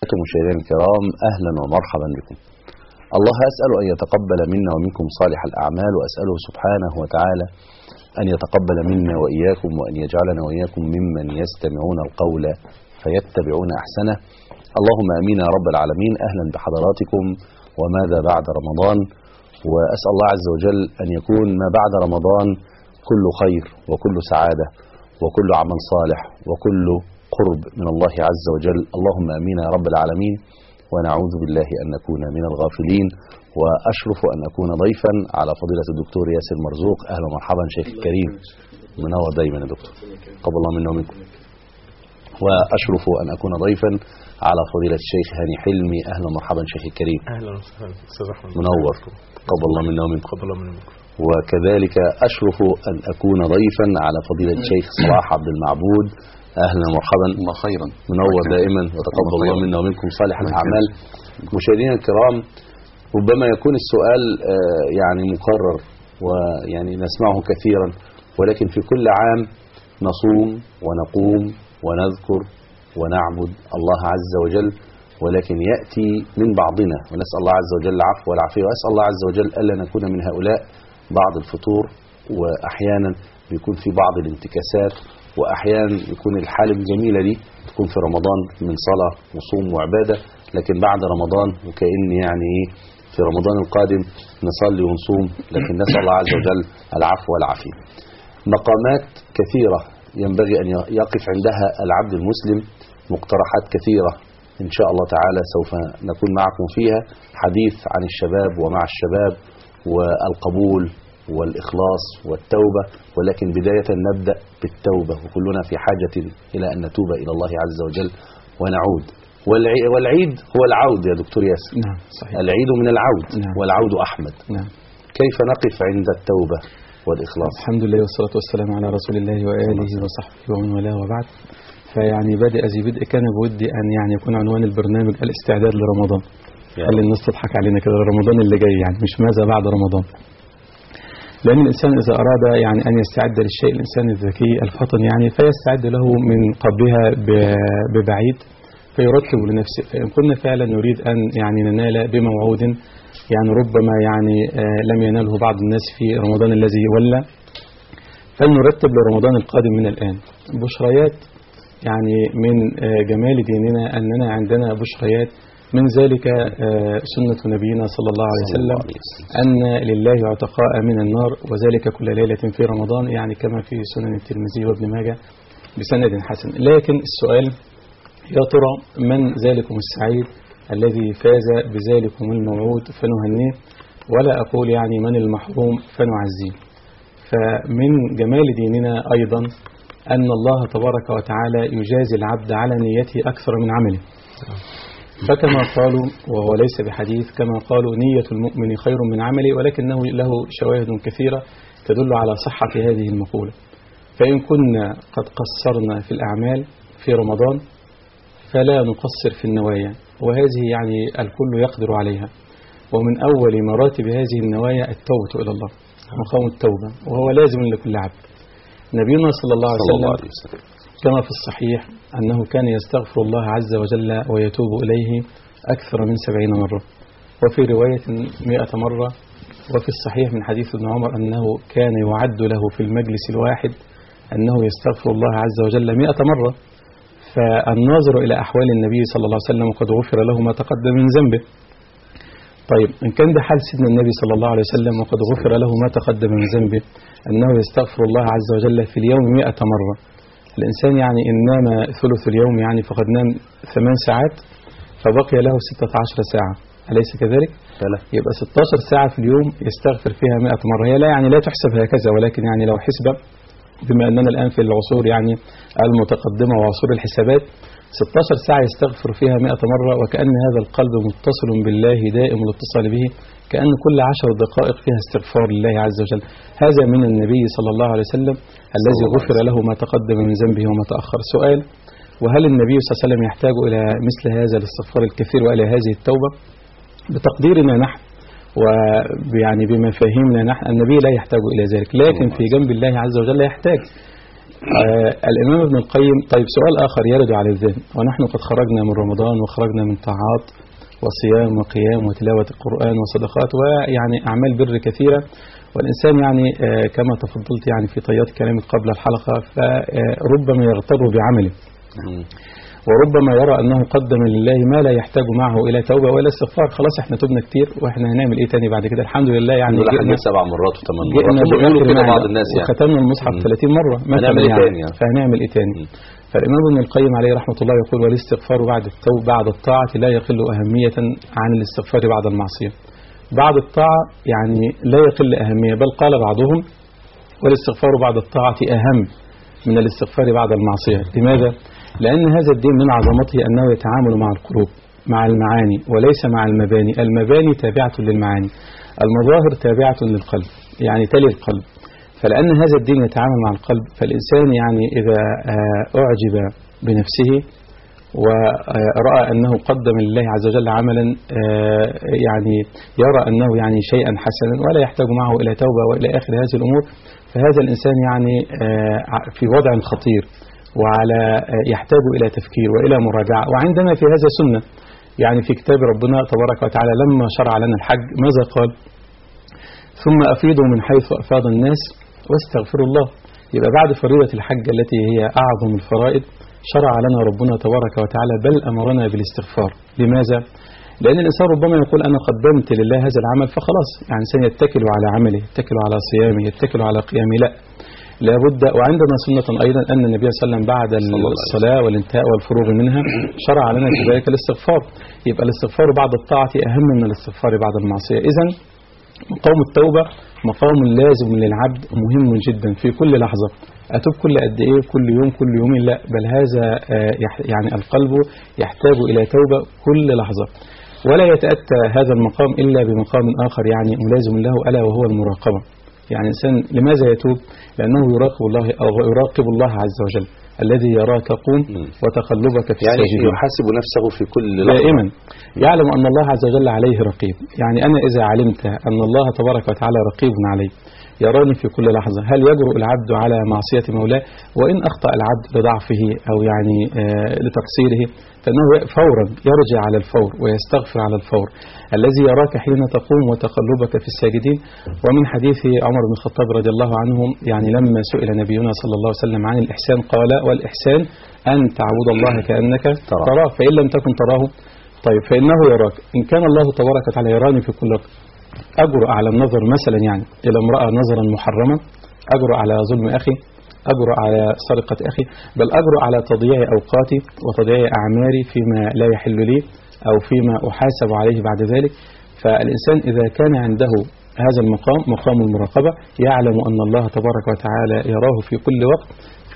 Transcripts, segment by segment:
مشاهدينا الكرام، أهلا ومرحبا بكم. الله أسأل أن يتقبل منا ومنكم صالح الأعمال، وأسأله سبحانه وتعالى أن يتقبل منا وإياكم، وأن يجعلنا وإياكم ممن يستمعون القول فيتبعون أحسنه. اللهم آمين يا رب العالمين. أهلا بحضراتكم، وماذا بعد رمضان؟ وأسأل الله عز وجل أن يكون ما بعد رمضان كل خير وكل سعادة وكل عمل صالح وكل قرب من الله عز وجل. اللهم آمين يا رب العالمين. ونعوذ بالله أن نكون من الغافلين. وأشرف أن أكون ضيفا على فضيلة الدكتور ياسر مرزوق. أهلا ومرحبا شيخ الكريم، منور دايما يا دكتور، قبل الله منا ومنكم. وأشرف أن أكون ضيفا على فضيلة الشيخ هاني حلمي. أهلا ومرحبا شيخ الكريم. أهلا وسهلا أستاذ أحمد، منور، قبل الله منا ومنكم. قبل الله منكم. وكذلك أشرف أن أكون ضيفا على فضيلة الشيخ صلاح عبد المعبود. أهلا ومرحبا. الله خيرا، منور دائما، وتقبل الله منا ومنكم صالح الأعمال. مشاهدينا الكرام، ربما يكون السؤال يعني مكرر ويعني نسمعه كثيرا، ولكن في كل عام نصوم ونقوم ونذكر ونعبد الله عز وجل، ولكن يأتي من بعضنا، ونسأل الله عز وجل العفو والعافية، وأسأل الله عز وجل ألا نكون من هؤلاء بعض الفطور، وأحيانا بيكون في بعض الانتكاسات، وأحيانا يكون الحالة الجميلة دي تكون في رمضان من صلاة وصوم وعبادة، لكن بعد رمضان وكأن يعني في رمضان القادم نصلي ونصوم، لكن نسأل الله عز وجل العفو والعافية. مقامات كثيرة ينبغي أن يقف عندها العبد المسلم، مقترحات كثيرة إن شاء الله تعالى سوف نكون معكم فيها، حديث عن الشباب ومع الشباب والقبول والإخلاص والتوبة، ولكن بداية نبدأ بالتوبة، وكلنا في حاجة إلى أن نتوب إلى الله عز وجل ونعود. والعيد هو العود يا دكتور ياسر. نعم صحيح. العيد من العود. نعم. والعود أحمد. نعم. كيف نقف عند التوبة والإخلاص؟ الحمد لله والصلاة والسلام على رسول الله وآله وصحبه ومن والاه، وبعد. فيعني بادئ ذي بدء كان بودي أن يعني يكون عنوان البرنامج الاستعداد لرمضان. خلي الناس تضحك علينا كده، رمضان اللي جاي يعني، مش ماذا بعد رمضان. لأن الإنسان إذا أراد يعني أن يستعد للشيء، الإنسان الذكي الفطن يعني، فيستعد له من قبلها ببعيد، فيرتب لنفسه. فإن كنا فعلا نريد أن يعني ننال بموعود يعني ربما يعني لم يناله بعض الناس في رمضان الذي ولى، فلنرتب لرمضان القادم من الآن. بشريات يعني من جمال ديننا أننا عندنا بشريات، من ذلك سنة نبينا صلى الله عليه وسلم أن لله عتقاء من النار، وذلك كل ليلة في رمضان، يعني كما في سنن الترمذي وابن ماجه بسند حسن. لكن السؤال، يا ترى من ذلكم السعيد الذي فاز بذلكم الموعود فنهنيه، ولا أقول يعني من المحروم فنعزيه. فمن جمال ديننا أيضا أن الله تبارك وتعالى يجازي العبد على نيته أكثر من عمله. فكما قالوا، وهو ليس بحديث، كما قالوا نية المؤمن خير من عمله، ولكنه له شواهد كثيرة تدل على صحة هذه المقولة. فإن كنا قد قصرنا في الأعمال في رمضان فلا نقصر في النوايا، وهذه يعني الكل يقدر عليها. ومن أول مراتب هذه النوايا التوبة إلى الله، مقام التوبة، وهو لازم لكل عبد. نبينا صلى الله عليه وسلم كما في الصحيح أنه كان يستغفر الله عز وجل ويتوب إليه أكثر من 70 مرة، وفي رواية 100 مرة. وفي الصحيح من حديث ابن عمر أنه كان يعد له في المجلس الواحد أنه يستغفر الله عز وجل 100 مرة. فالناظر إلى أحوال النبي صلى الله عليه وسلم قد غفر له ما تقدم من ذنبه. طيب إن كان ده حال سيدنا النبي صلى الله عليه وسلم وقد غفر له ما تقدم من ذنبه، أنه يستغفر الله عز وجل في اليوم 100 مرة، الإنسان يعني إن نام ثلث اليوم يعني فقد نام 8 ساعات، فبقي له 16 ساعة، أليس كذلك؟ يبقى 16 ساعة في اليوم يستغفر فيها 100 مرة. هي لا يعني لا تحسب هكذا، ولكن يعني لو حسب، بما أننا الآن في العصور يعني المتقدمة وعصور الحسابات، 16 ساعة يستغفر فيها 100 مرة، وكأن هذا القلب متصل بالله دائم الاتصال به، كأن كل 10 دقائق فيها استغفار لله عز وجل. هذا من النبي صلى الله عليه وسلم الذي غفر له ما تقدم من ذنبه وما تأخر. سؤال: وهل النبي صلى الله عليه وسلم يحتاج إلى مثل هذا الاستغفار الكثير وإلى هذه التوبة؟ بتقديرنا نحن ويعني بمفاهيمنا نحن، النبي لا يحتاج إلى ذلك، لكن في جنب الله عز وجل يحتاج. الإمام ابن القيم. طيب سؤال آخر يرد على الذهن، ونحن قد خرجنا من رمضان وخرجنا من طاعات وصيام وقيام وتلاوة القرآن وصدقات ويعني أعمال بر كثيرة، والإنسان يعني كما تفضلت يعني في طيات كلامك قبل الحلقة، فربما يغتر بعمله وربما يرى أنه قدم لله ما لا يحتاج معه إلى توبة ولا استغفار. خلاص احنا تبنا كتير واحنا هنعمل ايه تاني بعد كده؟ الحمد لله يعني جئنا 7 مرات و8 مرات بيقولوا كده بعض الناس يعني وختمنا المصحف 30 مرة هنعمل ايه تاني يعني؟ فهنعمل ايه تاني؟ فالإمام ابن القيم عليه رحمة الله يقول والاستغفار بعد التوبة بعد الطاعة لا يقل أهمية عن الاستغفار بعد المعصية. بعد الطاعة يعني لا يقل أهمية، بل قال بعضهم والاستغفار بعد الطاعة أهم من الاستغفار بعد المعصية. لماذا؟ لأن هذا الدين من عظمته أنه يتعامل مع القلوب مع المعاني وليس مع المباني. المباني تابعة للمعاني، المظاهر تابعة للقلب يعني تلي القلب. فلأن هذا الدين يتعامل مع القلب، فالإنسان يعني إذا أعجب بنفسه ورأى أنه قدم لله عز وجل عملا يعني يرى أنه يعني شيئا حسنا ولا يحتاج معه إلى توبة وإلى آخر هذه الأمور، فهذا الإنسان يعني في وضع خطير وعلى يحتاج إلى تفكير وإلى مراجعة. وعندنا في هذا سنة يعني في كتاب ربنا تبارك وتعالى لما شرع لنا الحج ماذا قال؟ ثم أفيضوا من حيث أفاض الناس واستغفروا الله. يبقى بعد فريضة الحج التي هي أعظم الفرائض شرع لنا ربنا تبارك وتعالى بل أمرنا بالاستغفار. لماذا؟ لأن الإنسان ربما يقول أنا قدمت لله هذا العمل فخلاص يعني سيتكل على عمله، يتكل على صيامه، يتكل على قيامه. لا، لابد. وعندنا سنة أيضا أن النبي صلى الله عليه وسلم بعد الصلاة والانتهاء والفروغ منها شرع لنا في ذلك الاستغفار. يبقى الاستغفار بعد الطاعة أهم من الاستغفار بعد المعصية. إذن مقام التوبة مقام لازم للعبد مهم جدا في كل لحظة. أتوب كل قد إيه؟ كل يوم، كل يومين؟ لا، بل هذا يعني القلب يحتاج إلى توبة كل لحظة. ولا يتأتى هذا المقام إلا بمقام آخر يعني ملازم له ألا وهو المراقبة. يعني الإنسان لماذا يتوب؟ لأنه يراقب الله عز وجل الذي يراك تقوم وتقلبك في الساجدين. يعني يحاسب نفسه في كل لحظة دائما، يعلم أن الله عز وجل عليه رقيب. يعني أنا إذا علمت أن الله تبارك وتعالى رقيب علي يراني في كل لحظة، هل يجرؤ العبد على معصية مولاه؟ وإن أخطأ العبد لضعفه أو يعني لتقصيره فإنه فورا يرجع على الفور ويستغفر على الفور. الذي يراك حين تقوم وتقلبك في الساجدين. ومن حديث عمر بن الخطاب رضي الله عنه يعني لما سئل نبينا صلى الله عليه وسلم عن الإحسان قال والإحسان أن تعبد الله كأنك تراه فإن لم تكن تراه طيب فإنه يراك. إن كان الله تبارك وتعالى يراني في كل وقت، أجرؤ على النظر مثلا يعني إلى امرأة نظرا محرما، أجرؤ على ظلم أخي، أجرؤ على سرقة أخي، بل أجرؤ على تضييع أوقاتي وتضييع أعماري فيما لا يحل لي أو فيما أحاسب عليه بعد ذلك. فالإنسان إذا كان عنده هذا المقام مقام المراقبة يعلم أن الله تبارك وتعالى يراه في كل وقت،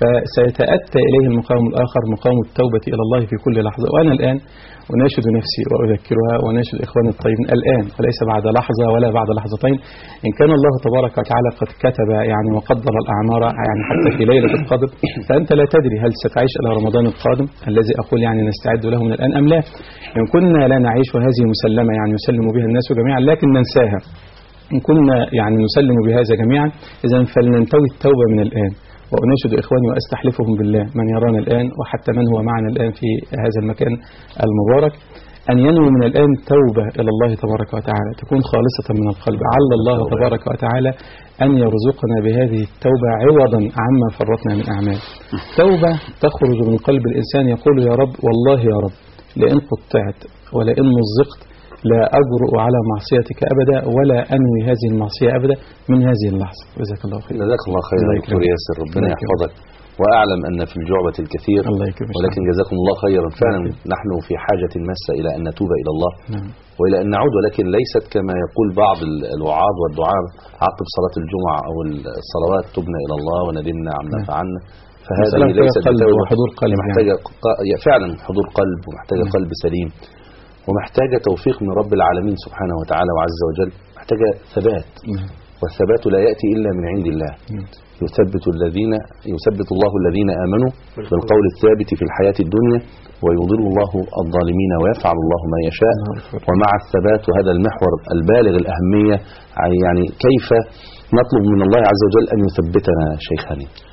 فسيتأتى إليه المقام الآخر مقام التوبة إلى الله في كل لحظة. وأنا الآن أناشد نفسي وأذكرها وأناشد إخواني الطيبين الآن وليس بعد لحظة ولا بعد لحظتين. إن كان الله تبارك وتعالى قد كتب يعني وقدر الأعمار يعني حتى في ليلة القدر، فأنت لا تدري هل ستعيش إلى رمضان القادم الذي أقول يعني نستعد له من الآن أم لا. إن كنا لا نعيش وهذه مسلمة يعني يسلم بها الناس جميعا لكن ننساها، إن كنا يعني نسلم بهذا جميعا إذا فلننتوي التوبة من الآن. وأناشد إخواني وأستحلفهم بالله من يرانا الآن وحتى من هو معنا الآن في هذا المكان المبارك أن ينوي من الآن توبة إلى الله تبارك وتعالى تكون خالصة من القلب. عل الله تبارك وتعالى أن يرزقنا بهذه التوبة عوضا عما فرطنا من أعمال. توبة تخرج من قلب الإنسان يقول يا رب والله يا رب لئن قطعت ولئن مزقت لا أجرؤ على معصيتك أبدا ولا أنوي هذه المعصية أبدا من هذه اللحظة. جزاك الله خير. جزاك الله خير دكتور ياسر، ربنا يحفظك. وأعلم أن في الجعبة الكثير ولكن جزاكم الله خيرا. فعلا نحن في حاجة ماسة إلى أن نتوب إلى الله وإلى أن نعود، ولكن ليست كما يقول بعض الوعاظ والدعاء عقب صلاة الجمعة أو الصلوات تبنا إلى الله وندمنا عما فعلنا. فهذه ليست حضور قلب، محتاجة فعلا حضور قلب ومحتاجة قلب سليم ومحتاجة توفيق من رب العالمين سبحانه وتعالى وعز وجل، محتاجة ثبات. والثبات لا يأتي إلا من عند الله. يثبت الله الذين آمنوا بالقول الثابت في الحياة الدنيا ويضل الله الظالمين ويفعل الله ما يشاء. ومع الثبات وهذا المحور البالغ الأهمية يعني كيف نطلب من الله عز وجل أن يثبتنا شيخنا؟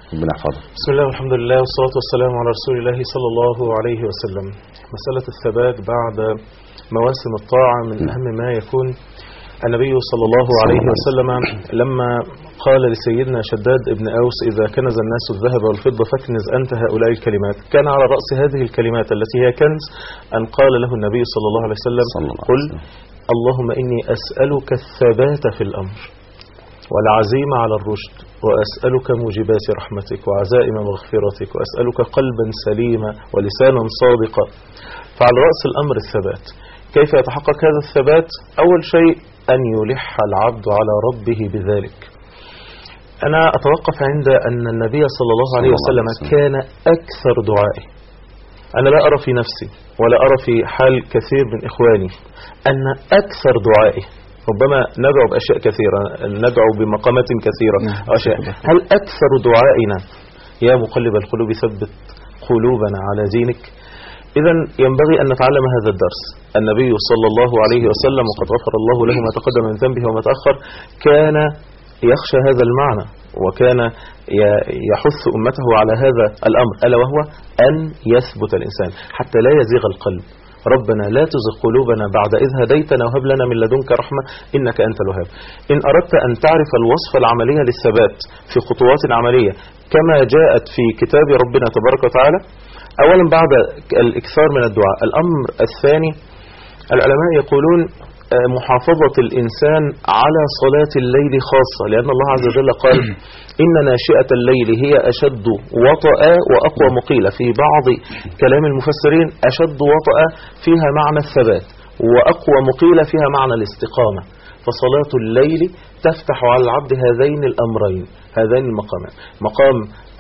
ربنا يحفظك. بسم الله والحمد لله والصلاة والسلام على رسول الله صلى الله عليه وسلم. مسألة الثبات بعد مواسم الطاعة من أهم ما يكون. النبي صلى الله عليه وسلم لما قال لسيدنا شداد ابن أوس: إذا كنز الناس الذهب والفضة فاكنز أنت هؤلاء الكلمات، كان على رأس هذه الكلمات التي هي كنز أن قال له النبي صلى الله عليه وسلم: قل اللهم إني أسألك الثبات في الأمر والعزيمة على الرشد، وأسألك موجبات رحمتك وعزائم مغفرتك، وأسألك قلبا سليما ولسانا صادقا. فعلى رأس الأمر الثبات. كيف يتحقق هذا الثبات؟ أول شيء أن يلح العبد على ربه بذلك. أنا أتوقف عند أن النبي صلى الله عليه وسلم كان أكثر دعائه. أنا لا أرى في نفسي ولا أرى في حال كثير من إخواني أن أكثر دعائه، ربما ندعو بأشياء كثيرة، ندعو بمقامات كثيرة أشياء، هل أكثر دعائنا يا مقلب القلوب ثبت قلوبنا على دينك؟ إذن ينبغي أن نتعلم هذا الدرس. النبي صلى الله عليه وسلم وقد غفر الله له ما تقدم من ذنبه وما تأخر كان يخشى هذا المعنى، وكان يحث أمته على هذا الأمر، ألا وهو أن يثبت الإنسان حتى لا يزيغ القلب. ربنا لا تزغ قلوبنا بعد إذ هديتنا وهب لنا من لدنك رحمة إنك أنت الوهاب. إن أردت أن تعرف الوصفة العملية للثبات في خطوات عملية كما جاءت في كتاب ربنا تبارك وتعالى، أولا بعد الإكثار من الدعاء. الأمر الثاني، العلماء يقولون محافظة الإنسان على صلاة الليل خاصة، لأن الله عز وجل قال: إن ناشئة الليل هي أشد وطأ وأقوى مقيلة. في بعض كلام المفسرين أشد وطأ فيها معنى الثبات، وأقوى مقيلة فيها معنى الاستقامة. فصلاة الليل تفتح على العبد هذين الأمرين، هذين المقامات، مقام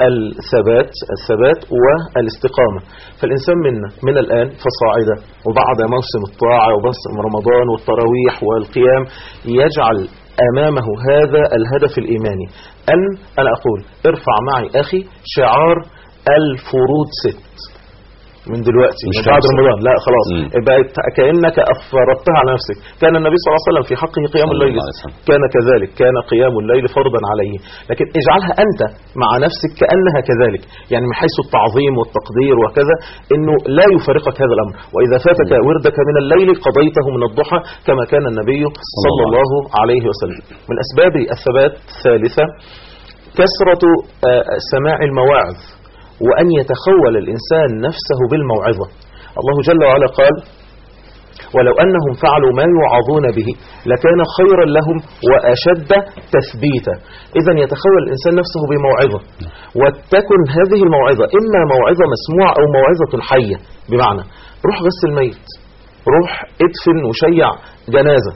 الثبات والاستقامة. فالإنسان منا من الآن فصاعدا وبعد موسم الطاعة وموسم رمضان والتراويح والقيام يجعل أمامه هذا الهدف الإيماني، أن أنا أقول: ارفع معي أخي شعار الفروض 6 من دلوقتي، من بعد رمضان، لا خلاص بقت كأنك أفرضتها على نفسك. كان النبي صلى الله عليه وسلم في حقه قيام الليل كان كذلك، كان قيام الليل فرضا عليه، لكن اجعلها أنت مع نفسك كأنها كذلك، يعني من حيث التعظيم والتقدير وكذا، إنه لا يفارقك هذا الأمر. وإذا فاتك وردك من الليل قضيته من الضحى كما كان النبي صلى الله عليه وسلم. من أسباب الثبات الثالثة كثرة سماع المواعظ، وأن يتخول الإنسان نفسه بالموعظة. الله جل وعلا قال: ولو أنهم فعلوا ما يوعظون به لكان خيرا لهم وأشد تثبيتا. إذن يتخول الإنسان نفسه بموعظة، وتكن هذه الموعظة إما موعظة مسموعة أو موعظة حية، بمعنى روح غسل الميت، روح ادفن وشيع جنازة،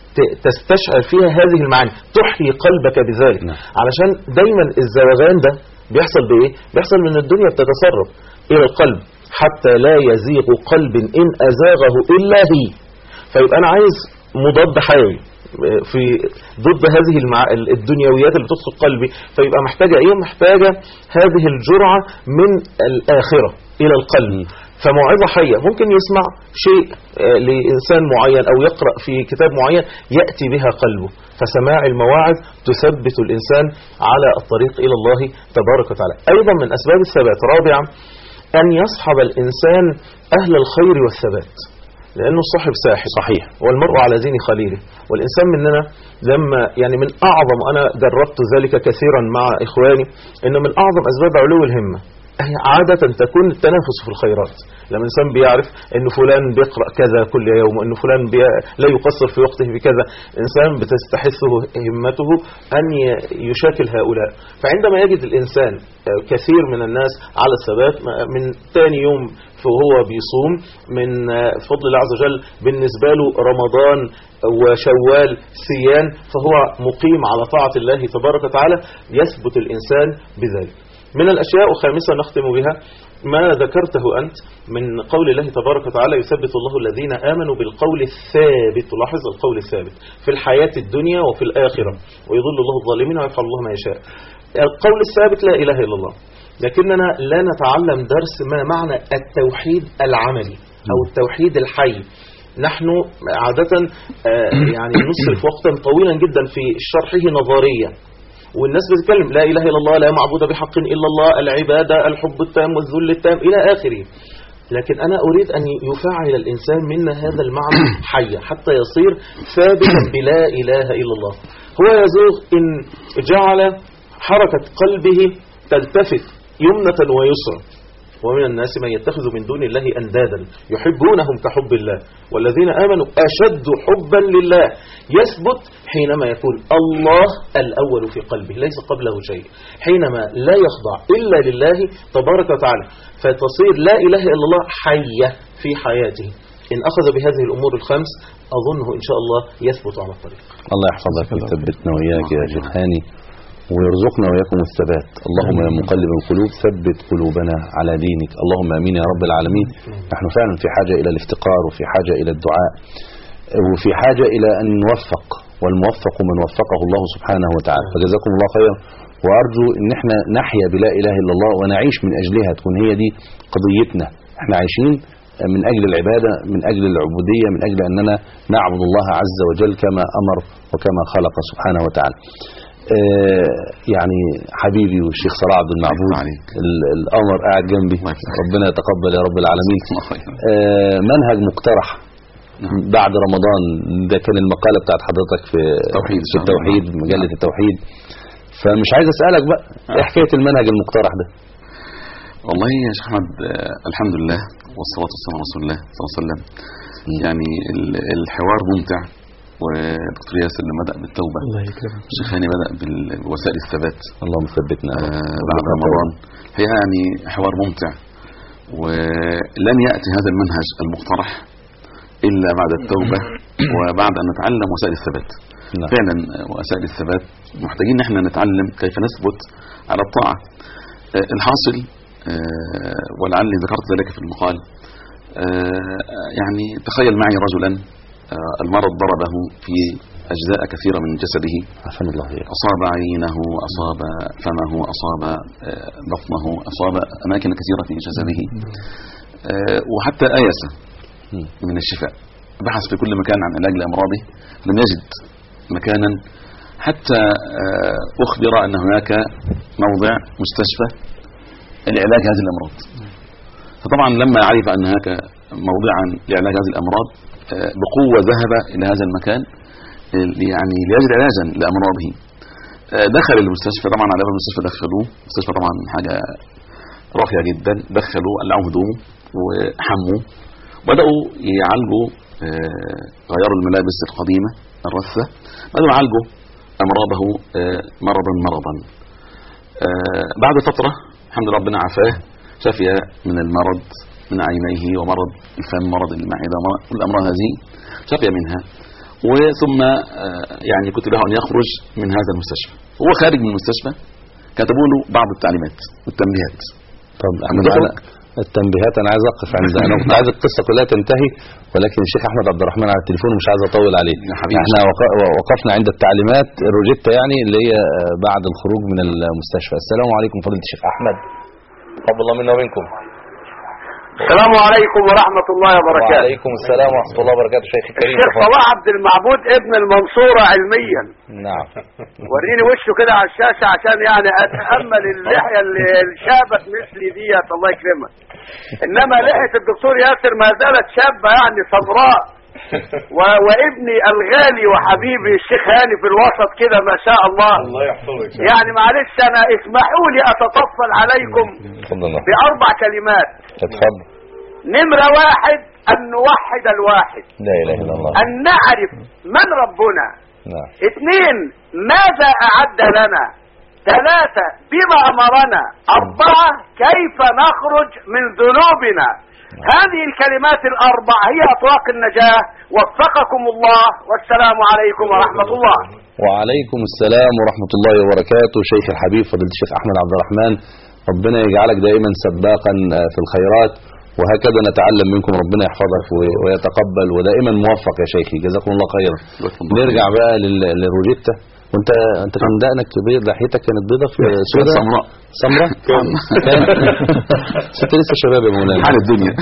تستشعر فيها هذه المعاني، تحيي قلبك بذلك. علشان دايما الزواغان ده بيحصل بإيه؟ بيحصل من الدنيا بتتسرب إلى القلب حتى لا يزيغ قلب إن أزاغه إلا هي. فيبقى أنا عايز مضاد حيوي في ضد هذه الدنيويات اللي بتدخل قلبي. فيبقى محتاجة إيه؟ محتاجة هذه الجرعة من الآخرة إلى القلب. فموعظة حية، ممكن يسمع شيء لإنسان معين أو يقرأ في كتاب معين يأتي بها قلبه. فسماع المواعظ تثبت الإنسان على الطريق إلى الله تبارك وتعالى. أيضا من أسباب الثبات رابعا أن يصحب الإنسان أهل الخير والثبات، لأنه الصاحب ساحب صحيح، والمرء على دين خليله. والإنسان مننا لما يعني من أعظم، أنا جربت ذلك كثيرا مع إخواني، إنه من أعظم أسباب علو الهمة عادة تكون التنافس في الخيرات. لما الإنسان بيعرف أن فلان بيقرأ كذا كل يوم، وأن فلان لا يقصر في وقته بكذا، الإنسان بتستحثه همته أن يشاكل هؤلاء. فعندما يجد الإنسان كثير من الناس على الثبات، من ثاني يوم فهو بيصوم، من فضل الله عز وجل بالنسبة له رمضان وشوال سيان، فهو مقيم على طاعة الله تبارك وتعالى، يثبت الإنسان بذلك. من الأشياء الخامسة نختم بها ما ذكرته أنت من قول الله تبارك وتعالى: يثبت الله الذين آمنوا بالقول الثابت. لاحظ القول الثابت في الحياة الدنيا وفي الآخرة، ويضل الله الظالمين ويفعل الله ما يشاء. القول الثابت لا إله إلا الله، لكننا لا نتعلم درس ما معنى التوحيد العملي أو التوحيد الحي. نحن عادة يعني نصرف وقتا طويلا جدا في شرحه نظريا، والناس بتتكلم لا إله إلا الله، لا معبود بحق إلا الله، العبادة، الحب التام والذل التام إلى آخره. لكن أنا أريد أن يفعل الإنسان منا هذا المعنى حيا حتى يصير ثابتا بلا إله إلا الله. هو يزوغ إن جعل حركة قلبه تلتفت يمنة ويسرى. ومن الناس من يتخذ من دون الله أندادا يحبونهم كحب الله والذين آمنوا أشد حبا لله. يثبت حينما يكون الله الأول في قلبه ليس قبله شيء، حينما لا يخضع إلا لله تبارك وتعالى، فتصير لا إله إلا الله حية في حياته. إن أخذ بهذه الأمور الخمس أظنه إن شاء الله يثبت على الطريق. الله يحفظك ويثبتنا وإياك يا شيخ هاني ويرزقنا وإياكم الثبات. اللهم يا مقلب القلوب ثبت قلوبنا على دينك. اللهم آمين يا رب العالمين. نحن فعلا في حاجة إلى الافتقار وفي حاجة إلى الدعاء وفي حاجة إلى أن نوفق، والموفق من وفقه الله سبحانه وتعالى. فجزاكم الله خير، وأرجو أن احنا نحيا بلا إله إلا الله ونعيش من أجلها، تكون هي دي قضيتنا. احنا عايشين من أجل العبادة، من أجل العبودية، من أجل أننا نعبد الله عز وجل كما أمر وكما خلق سبحانه وتعالى. يعني حبيبي والشيخ صلاح عبد المعبود القمر قاعد جنبي، ربنا يتقبل يا رب العالمين. منهج مقترح بعد رمضان، ده كان المقالة بتاعت حضرتك في التوحيد، مجلة التوحيد. فمش عايز أسألك بقى ايه حكاية المنهج المقترح ده؟ والله يا شيخ أحمد الحمد لله والصلاة والسلام على رسول الله صلى الله عليه وسلم. يعني الحوار ممتع، ودكتور ياسر اللي بدأ بالتوبة، الشيخ هاني بدأ بوسائل الثبات، اللهم ثبتنا بعد رمضان. هي يعني حوار ممتع، ولن يأتي هذا المنهج المقترح إلا بعد التوبة وبعد أن نتعلم وسائل الثبات. فعلا وسائل الثبات محتاجين نحن نتعلم كيف نثبت على الطاعة. الحاصل ولعلي ذكرت ذلك في المقال، يعني تخيل معي رجلا المرض ضربه في أجزاء كثيرة من جسده، أصاب عينه، أصاب فمه، أصاب بطنه، أصاب أماكن كثيرة في جسده، وحتى آيس من الشفاء. بحث في كل مكان عن علاج لأمراضه لم يجد مكانا، حتى أخبر أن هناك موضع مستشفى لعلاج هذه الأمراض. فطبعا لما عرف أن هناك موضعا لعلاج هذه الأمراض بقوة ذهب إلى هذا المكان يعني ليجد علاجا لأمراضه. دخل المستشفى، طبعا على باب المستشفى دخلوه، المستشفى طبعا حاجة راقية جدا، دخلوه قلعوه هدومه وحموه، بدأوا يعالجوا، غيروا الملابس القديمة الرثة، بدأوا يعالجوا أمراضه مرضا. بعد فترة الحمد لله ربنا عافاه، شفي من المرض، من عينيه ومرض الفم، مرض المعدة، كل الأمراض هذه شفي منها. وثم يعني كتب له أن يخرج من هذا المستشفى. هو خارج من المستشفى كتبوا له بعض التعليمات والتنبيهات. طب التنبيهات انا عايز اقف عند، انا كنت عايز القصه كلها تنتهي، ولكن الشيخ احمد عبد الرحمن على التليفون ومش عايز اطول عليه. احنا وقفنا عند التعليمات الروجيتا يعني اللي هي بعد الخروج من المستشفى. السلام عليكم فضيله الشيخ احمد، تقبل الله منا ومنكم. السلام عليكم ورحمة الله وبركاته. وعليكم السلام ورحمة الله وبركاته. شيخ الكريم الشيخ صلاح عبد المعبود ابن المنصورة علميا. نعم. وريني وشه كده على الشاشة عشان يعني اتأمل اللحية اللي شابت مثلي ديت، الله يكرمك. انما لحية الدكتور ياسر ما زالت شابة يعني صبراء. وابني الغالي وحبيبي الشيخ هاني في الوسط كده ما شاء الله. الله يحفظك. يعني معلش انا اسمحوا لي اتطفل عليكم باربع كلمات. اتفضل. نمرة واحد ان نوحد الواحد، لا اله الا الله، ان نعرف من ربنا. نعم. 2 ماذا اعد لنا. 3 بما امرنا. 4 كيف نخرج من ذنوبنا. هذه الكلمات الاربع هي اطواق النجاة. وفقكم الله والسلام عليكم ورحمة الله. وعليكم السلام ورحمة الله وبركاته. شيخ الحبيب فضيلة الشيخ احمد عبد الرحمن، ربنا يجعلك دائما سباقا في الخيرات، وهكذا نتعلم منكم. ربنا يحفظك ويتقبل، ودائما موفق يا شيخي، جزاكم الله خيرا. نرجع بقى للروجيتا وانت كان دقنك بيض، لحيتك كانت بيضة في سوداء سمراء ست لسه شباب يا مولانا حال الدنيا.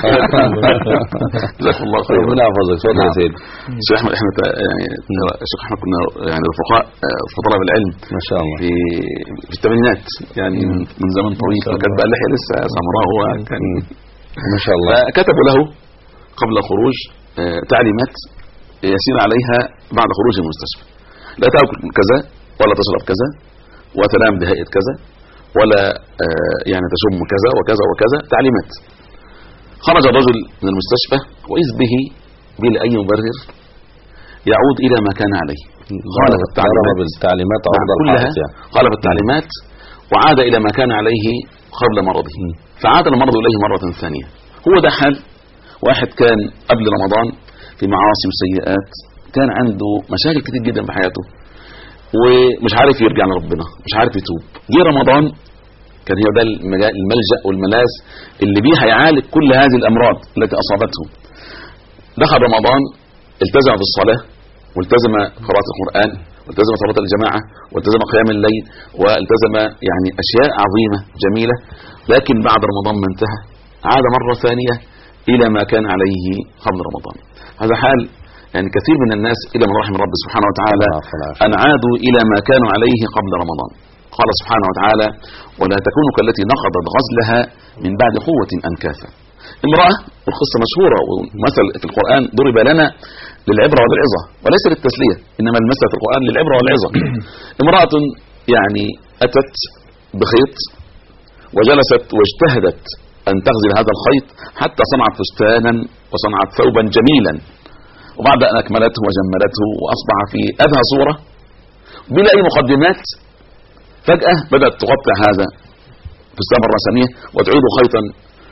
جزاك الله خير. ربنا يحفظك. اتفضل يا سيدي. شيخ احمد، احنا يعني شيخ احمد كنا يعني رفقاء في طلب العلم ما شاء الله في الثمانينات، يعني من زمن طويل، فكانت بقى اللحية لسه سمراء، هو كان ما شاء الله. فكتبوا له قبل خروج تعليمات يسير عليها بعد خروج المستشفى: لا تأكل كذا، ولا تشرب كذا، وتنام بهيئة كذا، ولا يعني تشم كذا وكذا وكذا، تعليمات. خرج الرجل من المستشفى وإذ به بلا أي مبرر يعود إلى ما كان عليه. خالف التعليمات كلها، خالف التعليمات وعاد إلى ما كان عليه قبل مرضه، فعاد المرض إليه مرة ثانية. هو ده حال واحد كان قبل رمضان في معاصي وسيئات، كان عنده مشاكل كتير جدا في حياته ومش عارف يرجع لربنا، مش عارف يتوب. جه رمضان كان هي ده الملجأ والملاذ اللي بيه هيعالج كل هذه الأمراض التي أصابته. دخل رمضان، التزم في الصلاة، والتزم قراءة القرآن، والتزم صلاة الجماعة، والتزم قيام الليل، والتزم يعني أشياء عظيمة جميلة. لكن بعد رمضان ما انتهى عاد مرة ثانية إلى ما كان عليه قبل رمضان. هذا حال يعني كثير من الناس إلى من رحم رب سبحانه وتعالى، أن عادوا إلى ما كانوا عليه قبل رمضان. قال سبحانه وتعالى: ولا تكونوا كالتي نقضت غزلها من بعد قوة أنكاثا. امرأة، والقصة مشهورة ومثل في القرآن ضرب لنا للعبرة والعظة وليس للتسلية، إنما المثل في القرآن للعبرة والعظة. امرأة يعني أتت بخيط وجلست واجتهدت أن تغزل هذا الخيط حتى صنعت فستانا وصنعت ثوبا جميلا، وبعد أن أكملته وجملته وأصبح في أبهى صورة بلا أي مقدمات، فجأة بدأت تقطع هذا فستان مرة ثانية وتعيد خيطا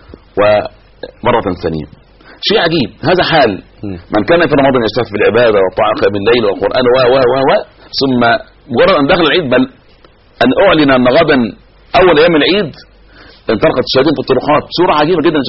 ومرة ثانية. شيء عجيب. هذا حال من كان في رمضان يشتغل في العبادة والطاعة قيام الليل والقرآن ثم مجرد أن دخل العيد، بل أن أعلن أن غدا أول أيام العيد انطلقت الشياطين في الطرقات. صورة عجيبة جدا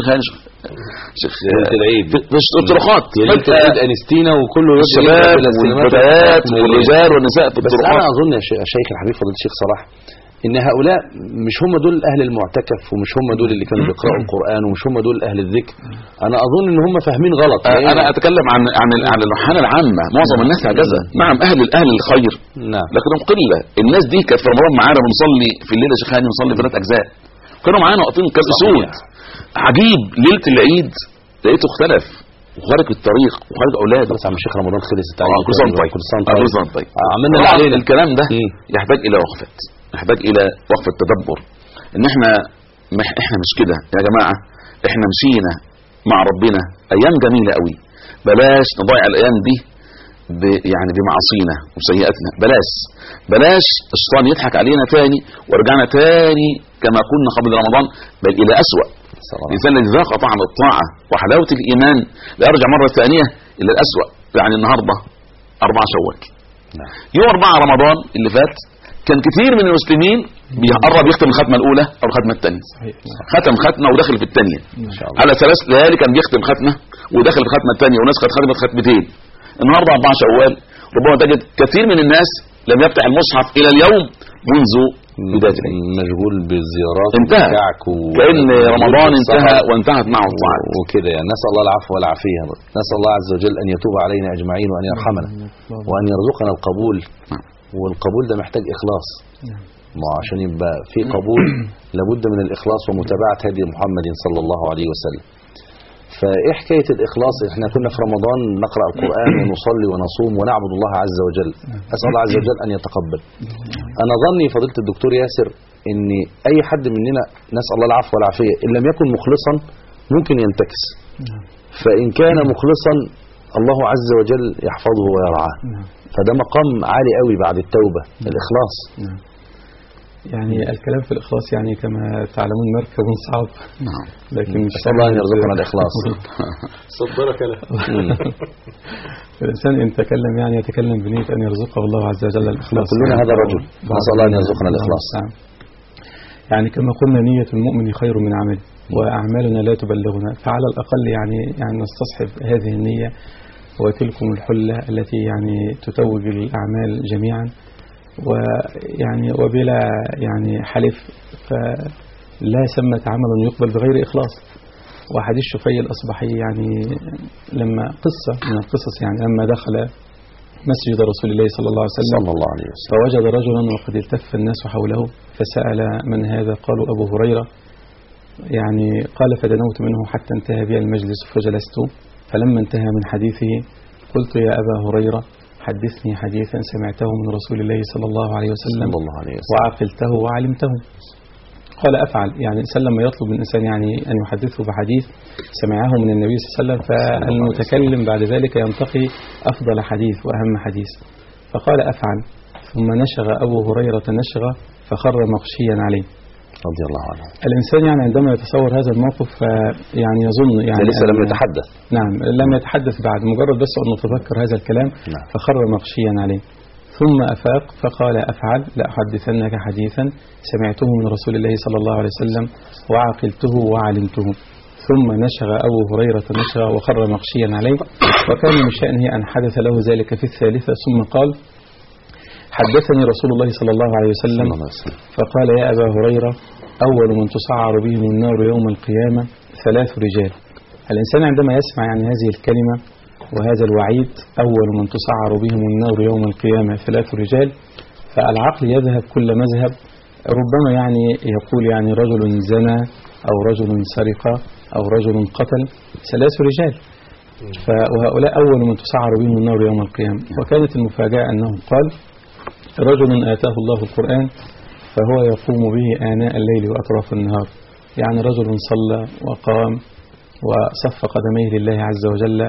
شيخ العيد في الطرقات، العيد أنستينا وكله الشباب والفتيات والرجال والنساء في الطرقات. بس أنا أظن يا شيخ الحبيب فضيلة الشيخ صلاح إن هؤلاء مش هم دول أهل المعتكف، ومش هم دول اللي كانوا بيقرأوا القرآن، ومش هم دول أهل الذكر. أنا أظن إن هم فاهمين غلط. أنا أتكلم عن الحالة العامة. معظم الناس هكذا. نعم أهل الخير، نعم، لكنهم قلة. الناس دي كانت في رمضان معانا بنصلي في الليلة يا شيخ هاني، نصلي 3 أجزاء، كانوا معانا واقفين كالأسود. عجيب، ليلة العيد لقيته اختلف وخارج الطريق وخارج اولاده. بس عم الشيخ رمضان خلص كل سنه طيب. عملنا اللي علينا. الكلام ده يحتاج الى وقفه، يحتاج الى وقفه تدبر. ان احنا مش كده يا جماعه، احنا مشينا مع ربنا ايام جميله قوي، بلاش نضيع الايام دي يعني بمعاصينا وسيئاتنا. بلاش الشيطان يضحك علينا تاني ورجعنا تاني كما كنا قبل رمضان، بل الى اسوأ. الانسان الذي ذاق طعم الطاعه وحلاوه الايمان لا يرجع مره ثانيه الى الاسوأ. يعني النهارده 4 شوال، يوم 4 رمضان اللي فات كان كثير من المسلمين بيقرب يختم الختمه الاولى او الختمه الثانيه، ختم ختمه وداخل في الثانيه على 3 ليالي، كان بيختم ختمه وداخل في الختمه الثانيه، وناس ختمت ختمتين. النهارده 4 شوال، ربما تجد كثير من الناس لم يفتح المصحف الى اليوم منذ بدايه العيد، مشغول بالزيارات انتهى كأن رمضان انتهى وانتهت معه الطاعات وكده. يعني نسأل الله العفو والعافية، نسأل الله عز وجل أن يتوب علينا أجمعين وأن يرحمنا وأن يرزقنا القبول. والقبول ده محتاج إخلاص، ما عشان يبقى في قبول لابد من الإخلاص ومتابعة هدي محمد صلى الله عليه وسلم. فإيه حكاية الإخلاص؟ إحنا كنا في رمضان نقرأ القرآن ونصلي ونصوم ونعبد الله عز وجل، أسأل الله عز وجل أن يتقبل. أنا ظني فضيلة الدكتور ياسر إن أي حد مننا، نسأل الله العفو والعافية، إن لم يكن مخلصا ممكن ينتكس، فإن كان مخلصا الله عز وجل يحفظه ويرعاه. فده مقام عالي قوي بعد التوبة، الإخلاص. يعني الكلام في الإخلاص يعني كما تعلمون مركب صعب، لكن نسأل الله أن يرزقنا الإخلاص. صدرك له. الإنسان إن تكلم يعني يتكلم بنية أن يرزقه الله عز وجل الإخلاص. كلنا هذا الرجل، نسأل الله أن يرزقنا الإخلاص. يعني كما قلنا نية المؤمن خير من عمل، وأعمالنا لا تبلغنا، فعلى الأقل يعني نستصحب هذه النية وتلكم الحلة التي يعني تتوج الأعمال جميعا. ويعني وبلا يعني حلف، فلا ثمة عمل يقبل بغير إخلاص. وحديث شفي الأصبحي يعني لما قصة من القصص، يعني لما دخل مسجد رسول الله صلى الله عليه وسلم فوجد رجلا وقد التف الناس حوله، فسأل من هذا؟ قالوا أبو هريرة. يعني قال فدنوت منه حتى انتهى بي المجلس فجلست، فلما انتهى من حديثه قلت يا أبا هريرة حدثني حديثا سمعته من رسول الله صلى الله عليه وسلم وعقلته وعلمته. قال أفعل. يعني الإنسان لما يطلب من الإنسان يعني أن يحدثه بحديث سمعه من النبي صلى الله عليه وسلم، فالمتكلم بعد ذلك ينتقي أفضل حديث وأهم حديث. فقال أفعل. ثم نشغ أبو هريرة نشغة فخر مغشيا عليه رضي الله عنه. الإنسان يعني عندما يتصور هذا الموقف يعني يظن يعني لسه لم يتحدث. نعم لم يتحدث بعد، مجرد بس أن نتذكر هذا الكلام. نعم. فخر مغشيا عليه. ثم أفاق فقال أفعل لأحدثنك حديثا سمعته من رسول الله صلى الله عليه وسلم وعقلته وعلمته. ثم نشغ أبو هريرة نشغ وخر مغشيا عليه، وكان من شأنه أن حدث له ذلك في الثالثة. ثم قال حدثني رسول الله صلى الله عليه وسلم فقال يا أبا هريرة أول من تسعر بهم النار يوم القيامة 3 رجال. الإنسان عندما يسمع يعني هذه الكلمة وهذا الوعيد أول من تسعر بهم النار يوم القيامة 3 رجال، فالعقل يذهب كل مذهب، ربما يعني يقول يعني رجل زنى أو رجل سرق أو رجل قتل 3 رجال، وهؤلاء أول من تسعر بهم النار يوم القيامة. وكانت المفاجأة أنه قال رجل آتاه الله القرآن فهو يقوم به آناء الليل وأطراف النهار، يعني رجل صلى وقام وصف قدميه لله عز وجل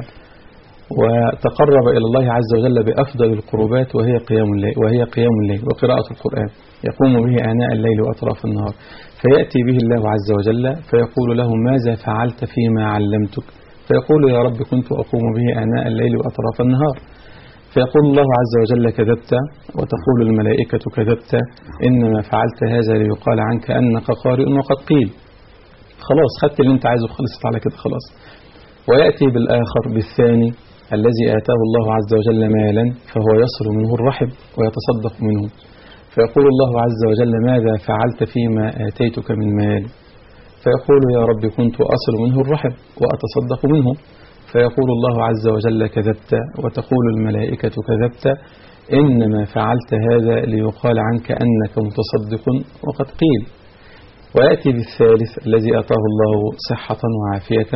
وتقرب إلى الله عز وجل بأفضل القربات وهي قيام الليل وقراءة القرآن، يقوم به آناء الليل وأطراف النهار. فيأتي به الله عز وجل فيقول له ماذا فعلت فيما علمتك؟ فيقول يا رب كنت أقوم به آناء الليل وأطراف النهار. فيقول الله عز وجل كذبت، وتقول الملائكة كذبت، إنما فعلت هذا ليقال عنك أنك قارئ وقد قيل. خلاص خدت اللي انت عايزه، خلصت على كده خلاص. ويأتي بالآخر بالثاني الذي آتاه الله عز وجل مالا فهو يصل منه الرحم ويتصدق منه، فيقول الله عز وجل ماذا فعلت فيما آتيتك من مال؟ فيقول يا رب كنت أصل منه الرحم وأتصدق منه. فيقول الله عز وجل كذبت، وتقول الملائكة كذبت، إنما فعلت هذا ليقال عنك أنك متصدق وقد قيل. ويأتي بالثالث الذي أعطاه الله صحة وعافية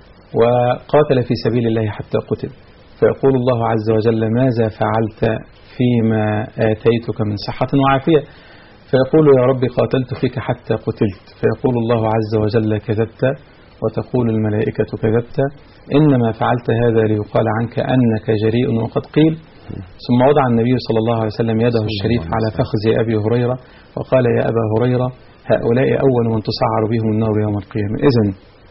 وقاتل في سبيل الله حتى قتل، فيقول الله عز وجل ماذا فعلت فيما آتيتك من صحة وعافية؟ فيقول يا رب قاتلت فيك حتى قتلت. فيقول الله عز وجل كذبت، وتقول الملائكة كذبت، إنما فعلت هذا ليقال عنك أنك جريء وقد قيل. ثم وضع النبي صلى الله عليه وسلم يده الشريف على فخذ أبي هريرة وقال يا أبا هريرة هؤلاء أول من تسعر بهم النار يوم القيامة. إذن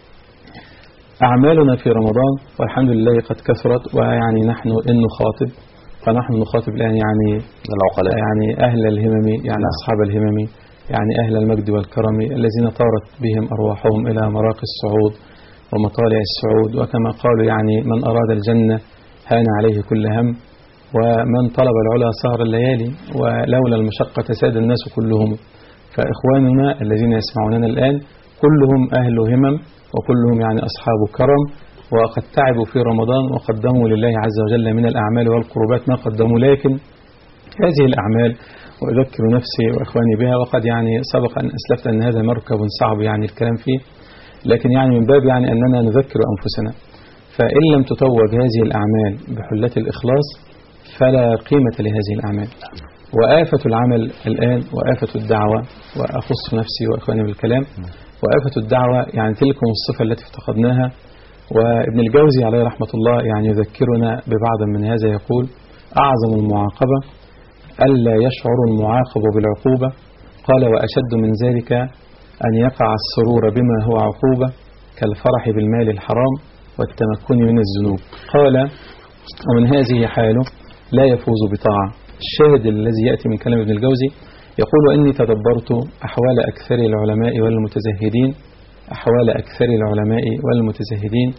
أعمالنا في رمضان والحمد لله قد كثرت، ويعني نحن إن نخاطب فنحن نخاطب الآن يعني العقلاء، يعني أهل الهمم، يعني أصحاب الهمم، يعني أهل المجد والكرم الذين طارت بهم أرواحهم إلى مراقي الصعود ومطالع السعود. وكما قالوا يعني من أراد الجنة هان عليه كل هم، ومن طلب العلا سهر الليالي، ولولا المشقة ساد الناس كلهم. فإخواننا الذين يسمعوننا الآن كلهم أهل همم وكلهم يعني أصحاب كرم، وقد تعبوا في رمضان وقدموا لله عز وجل من الأعمال والقربات ما قدموا. لكن هذه الأعمال وأذكر نفسي وإخواني بها، وقد يعني سبق أن أسلفت أن هذا مركب صعب يعني الكلام فيه، لكن يعني من باب يعني أننا نذكر أنفسنا. فإن لم تتوج هذه الأعمال بحلة الإخلاص فلا قيمة لهذه الأعمال. وآفة العمل الآن وآفة الدعوة، وأخص نفسي وإخواني بالكلام، وآفة الدعوة يعني تلك الصفة التي افتقدناها. وابن الجوزي عليه رحمة الله يعني يذكرنا ببعض من هذا، يقول أعظم المعاقبة ألا يشعر المعاقب بالعقوبة. قال وأشد من ذلك أن يقع السرور بما هو عقوبة كالفرح بالمال الحرام والتمكن من الذنوب. قال ومن هذه حاله لا يفوز بطاعة. الشاهد الذي يأتي من كلام ابن الجوزي يقول إني تدبرت أحوال أكثر العلماء والمتزهدين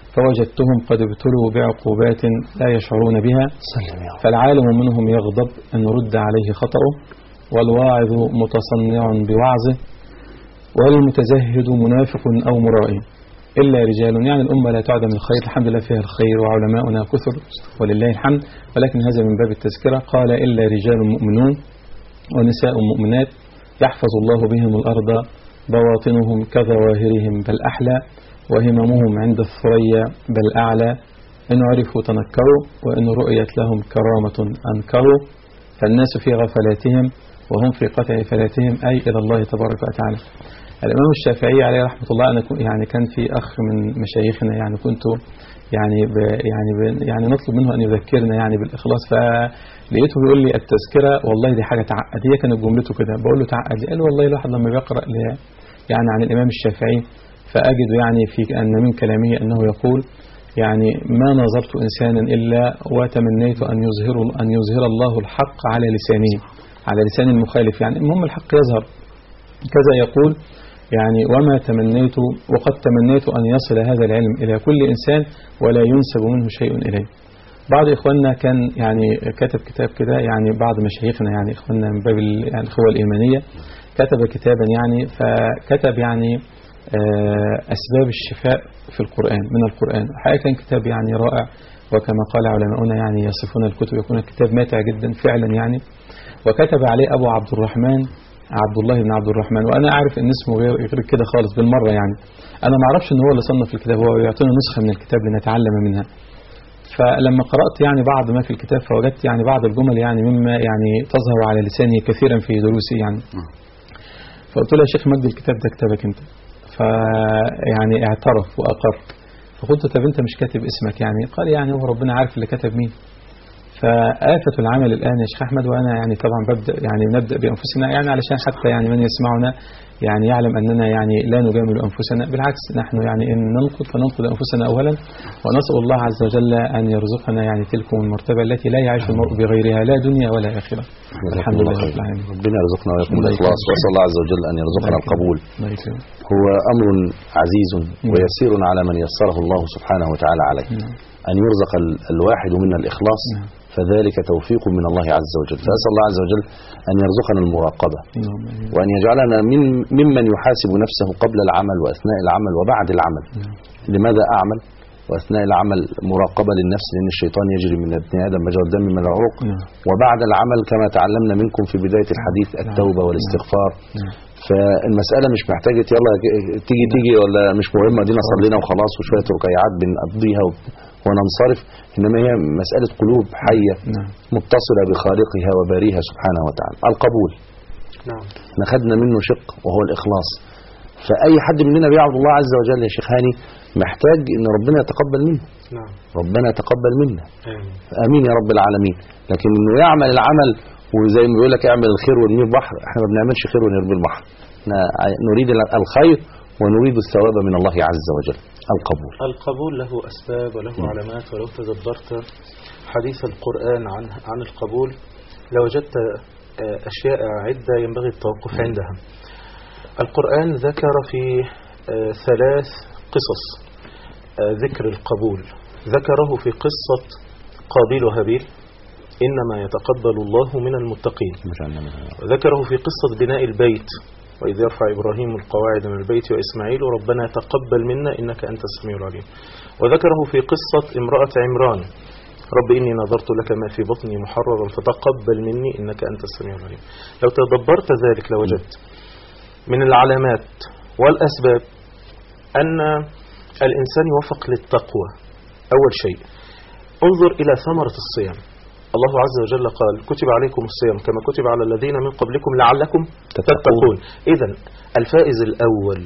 فوجدتهم قد ابتلوا بعقوبات لا يشعرون بها، فالعالم منهم يغضب أن رد عليه خطأه، والواعظ متصنع بوعظه، والمتزهد منافق أو مرائي، إلا رجال. يعني الأمة لا تعدم الخير، الحمد لله فيها الخير وعلماؤنا كثر ولله الحمد، ولكن هذا من باب التذكرة. قال إلا رجال مؤمنون ونساء مؤمنات يحفظ الله بهم الأرض بواطنهم كظواهرهم بل أحلى، وهممهم عند الثريا بل أعلى، إن عرفوا تنكروا وإن رؤيت لهم كرامة أنكروا، فالناس في غفلاتهم وهم في قطع فلاتهم، أي إلى الله تبارك وتعالى. الإمام الشافعي عليه رحمة الله، أنا يعني كان في أخ من مشايخنا يعني كنت يعني نطلب منه أن يذكرنا يعني بالإخلاص، فلقيته بيقول لي التذكرة والله دي حاجة تعقد. هي كانت جملته كده، بقول له تعقد، قال له والله الواحد لما بيقرأ يعني عن الإمام الشافعي فأجد يعني في أن من كلامه أنه يقول يعني ما نظرت إنسانا إلا وتمنيت أن يظهر الله الحق على لسانه، على لسان المخالف، يعني المهم الحق يظهر. كذا يقول يعني وما تمنيت وقد تمنيت أن يصل هذا العلم إلى كل إنسان ولا ينسب منه شيء إليه. بعض إخواننا كان يعني كتب كتاب كده، يعني بعض مشايخنا يعني إخواننا من باب يعني الأخوة الإيمانية، كتب كتابا يعني، فكتب يعني أسباب الشفاء في القرآن من القرآن. حقيقة كان كتاب يعني رائع، وكما قال علماؤنا يعني يصفون الكتب يكون الكتاب ماتع جدا فعلا يعني. وكتب عليه أبو عبد الرحمن عبد الله بن عبد الرحمن، وأنا أعرف إن اسمه غير كده خالص بالمرة يعني. أنا ما أعرفش إن هو اللي صنف الكتاب، هو يعطينا نسخة من الكتاب لنتعلم منها. فلما قرأت يعني بعض ما في الكتاب فوجدت يعني بعض الجمل يعني مما يعني تظهر على لساني كثيرا في دروسي يعني. فقلت له يا شيخ مجد الكتاب ده كتابك أنت؟ فيعني اعترف وأقر. فقلت طب أنت مش كاتب اسمك يعني؟ قال يعني هو ربنا عارف اللي كتب مين. فآفة العمل الآن يا شيخ أحمد، وأنا يعني طبعا نبدأ بأنفسنا يعني علشان حتى يعني من يسمعنا يعني يعلم أننا يعني لا نجامل أنفسنا، بالعكس نحن يعني إن ننقد فننقد أنفسنا أولا، ونسأل الله عز وجل أن يرزقنا يعني تلكم المرتبة التي لا يعيش المرء بغيرها لا دنيا ولا آخرة. الحمد لله رب العالمين. ربنا يرزقنا ويرزقكم الإخلاص، وأسأل الله عز وجل أن يرزقنا القبول. هو أمر عزيز ويسير على من يسره الله سبحانه وتعالى عليه، أن يرزق الواحد منا الإخلاص، فذلك توفيق من الله عز وجل. فأسأل الله عز وجل أن يرزقنا المراقبة، وأن يجعلنا ممن يحاسب نفسه قبل العمل وأثناء العمل وبعد العمل. لماذا أعمل؟ وأثناء العمل مراقبة للنفس، لأن الشيطان يجري من ابن آدم مجرى الدم من العروق. وبعد العمل كما تعلمنا منكم في بداية الحديث التوبة والاستغفار. فالمسألة مش محتاجة يلا تيجي ولا مش مهمة، دينا صلينا وخلاص وشوية ركيعات بنقضيها وننصرف، إنما هي مسألة قلوب حية متصلة بخالقها وباريها سبحانه وتعالى. القبول نخدنا منه شق وهو الإخلاص. فأي حد مننا بيعبد الله عز وجل يا شيخ هاني محتاج إن ربنا يتقبل منه. ربنا يتقبل منا، آمين يا رب العالمين. لكن إنه يعمل العمل وزي ما بيقول لك اعمل الخير وارميه البحر، احنا ما بنعملش خير ونرمي البحر، احنا نريد الخير ونريد الثواب من الله عز وجل. القبول له أسباب وله علامات، ولو تدبرت حديث القرآن عن القبول لوجدت أشياء عدة ينبغي التوقف عندها. القرآن ذكر في 3 قصص ذكر القبول. ذكره في قصة قابيل وهابيل، إنما يتقبل الله من المتقين. ذكره في قصة بناء البيت، وإذ يرفع إبراهيم القواعد من البيت وإسماعيل ربنا تقبل منا إنك أنت السميع العليم. وذكره في قصة امرأة عمران، رب إني نظرت لك ما في بطني محررا فتقبل مني إنك أنت السميع العليم. لو تدبرت ذلك لوجدت من العلامات والأسباب أن الإنسان يوفق للتقوى. أول شيء انظر إلى ثمرة الصيام. الله عز وجل قال كتب عليكم الصيام كما كتب على الذين من قبلكم لعلكم تتقون. إذن الفائز الأول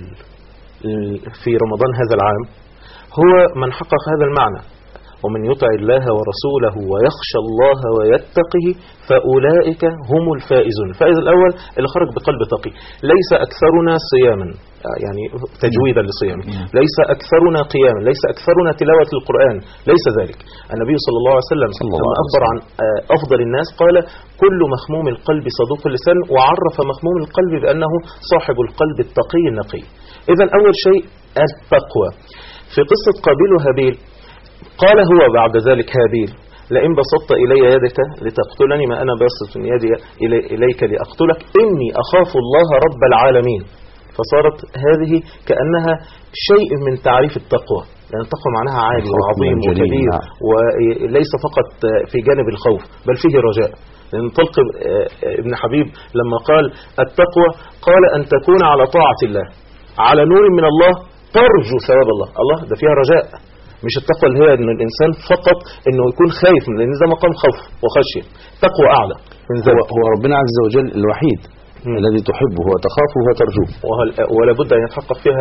في رمضان هذا العام هو من حقق هذا المعنى. ومن يطع الله ورسوله ويخشى الله ويتقه فأولئك هم الفائزون. الفائز الأول اللي خرج بقلب تقي. ليس أكثرنا صياما، يعني تجويدا لصيامه، ليس أكثرنا قياما، ليس أكثرنا تلاوة القرآن، ليس ذلك. النبي صلى الله عليه وسلم لما أخبر عن أفضل الناس قال كل مخموم القلب صدوق اللسان، وعرف مخموم القلب بأنه صاحب القلب التقي النقي. إذن أول شيء التقوى. في قصة قابيل وهابيل قال هو بعد ذلك هابيل لئن بسطت إلي يدك لتقتلني ما أنا باسط يدي إليك لأقتلك إني أخاف الله رب العالمين. فصارت هذه كأنها شيء من تعريف التقوى، لأن التقوى معناها عالي وعظيم وكبير وليس فقط في جانب الخوف بل فيه رجاء. لأن طلق ابن حبيب لما قال التقوى قال أن تكون على طاعة الله على نور من الله ترجو ثواب الله ده فيها رجاء، مش التقوى اللي هي ان الانسان فقط انه يكون خايف، لان ده مقام خوف وخشيه. تقوى اعلى من ذلك. هو ربنا عز وجل الوحيد الذي تحبه وتخافه وترجوه، ولا بد ان يتحقق فيها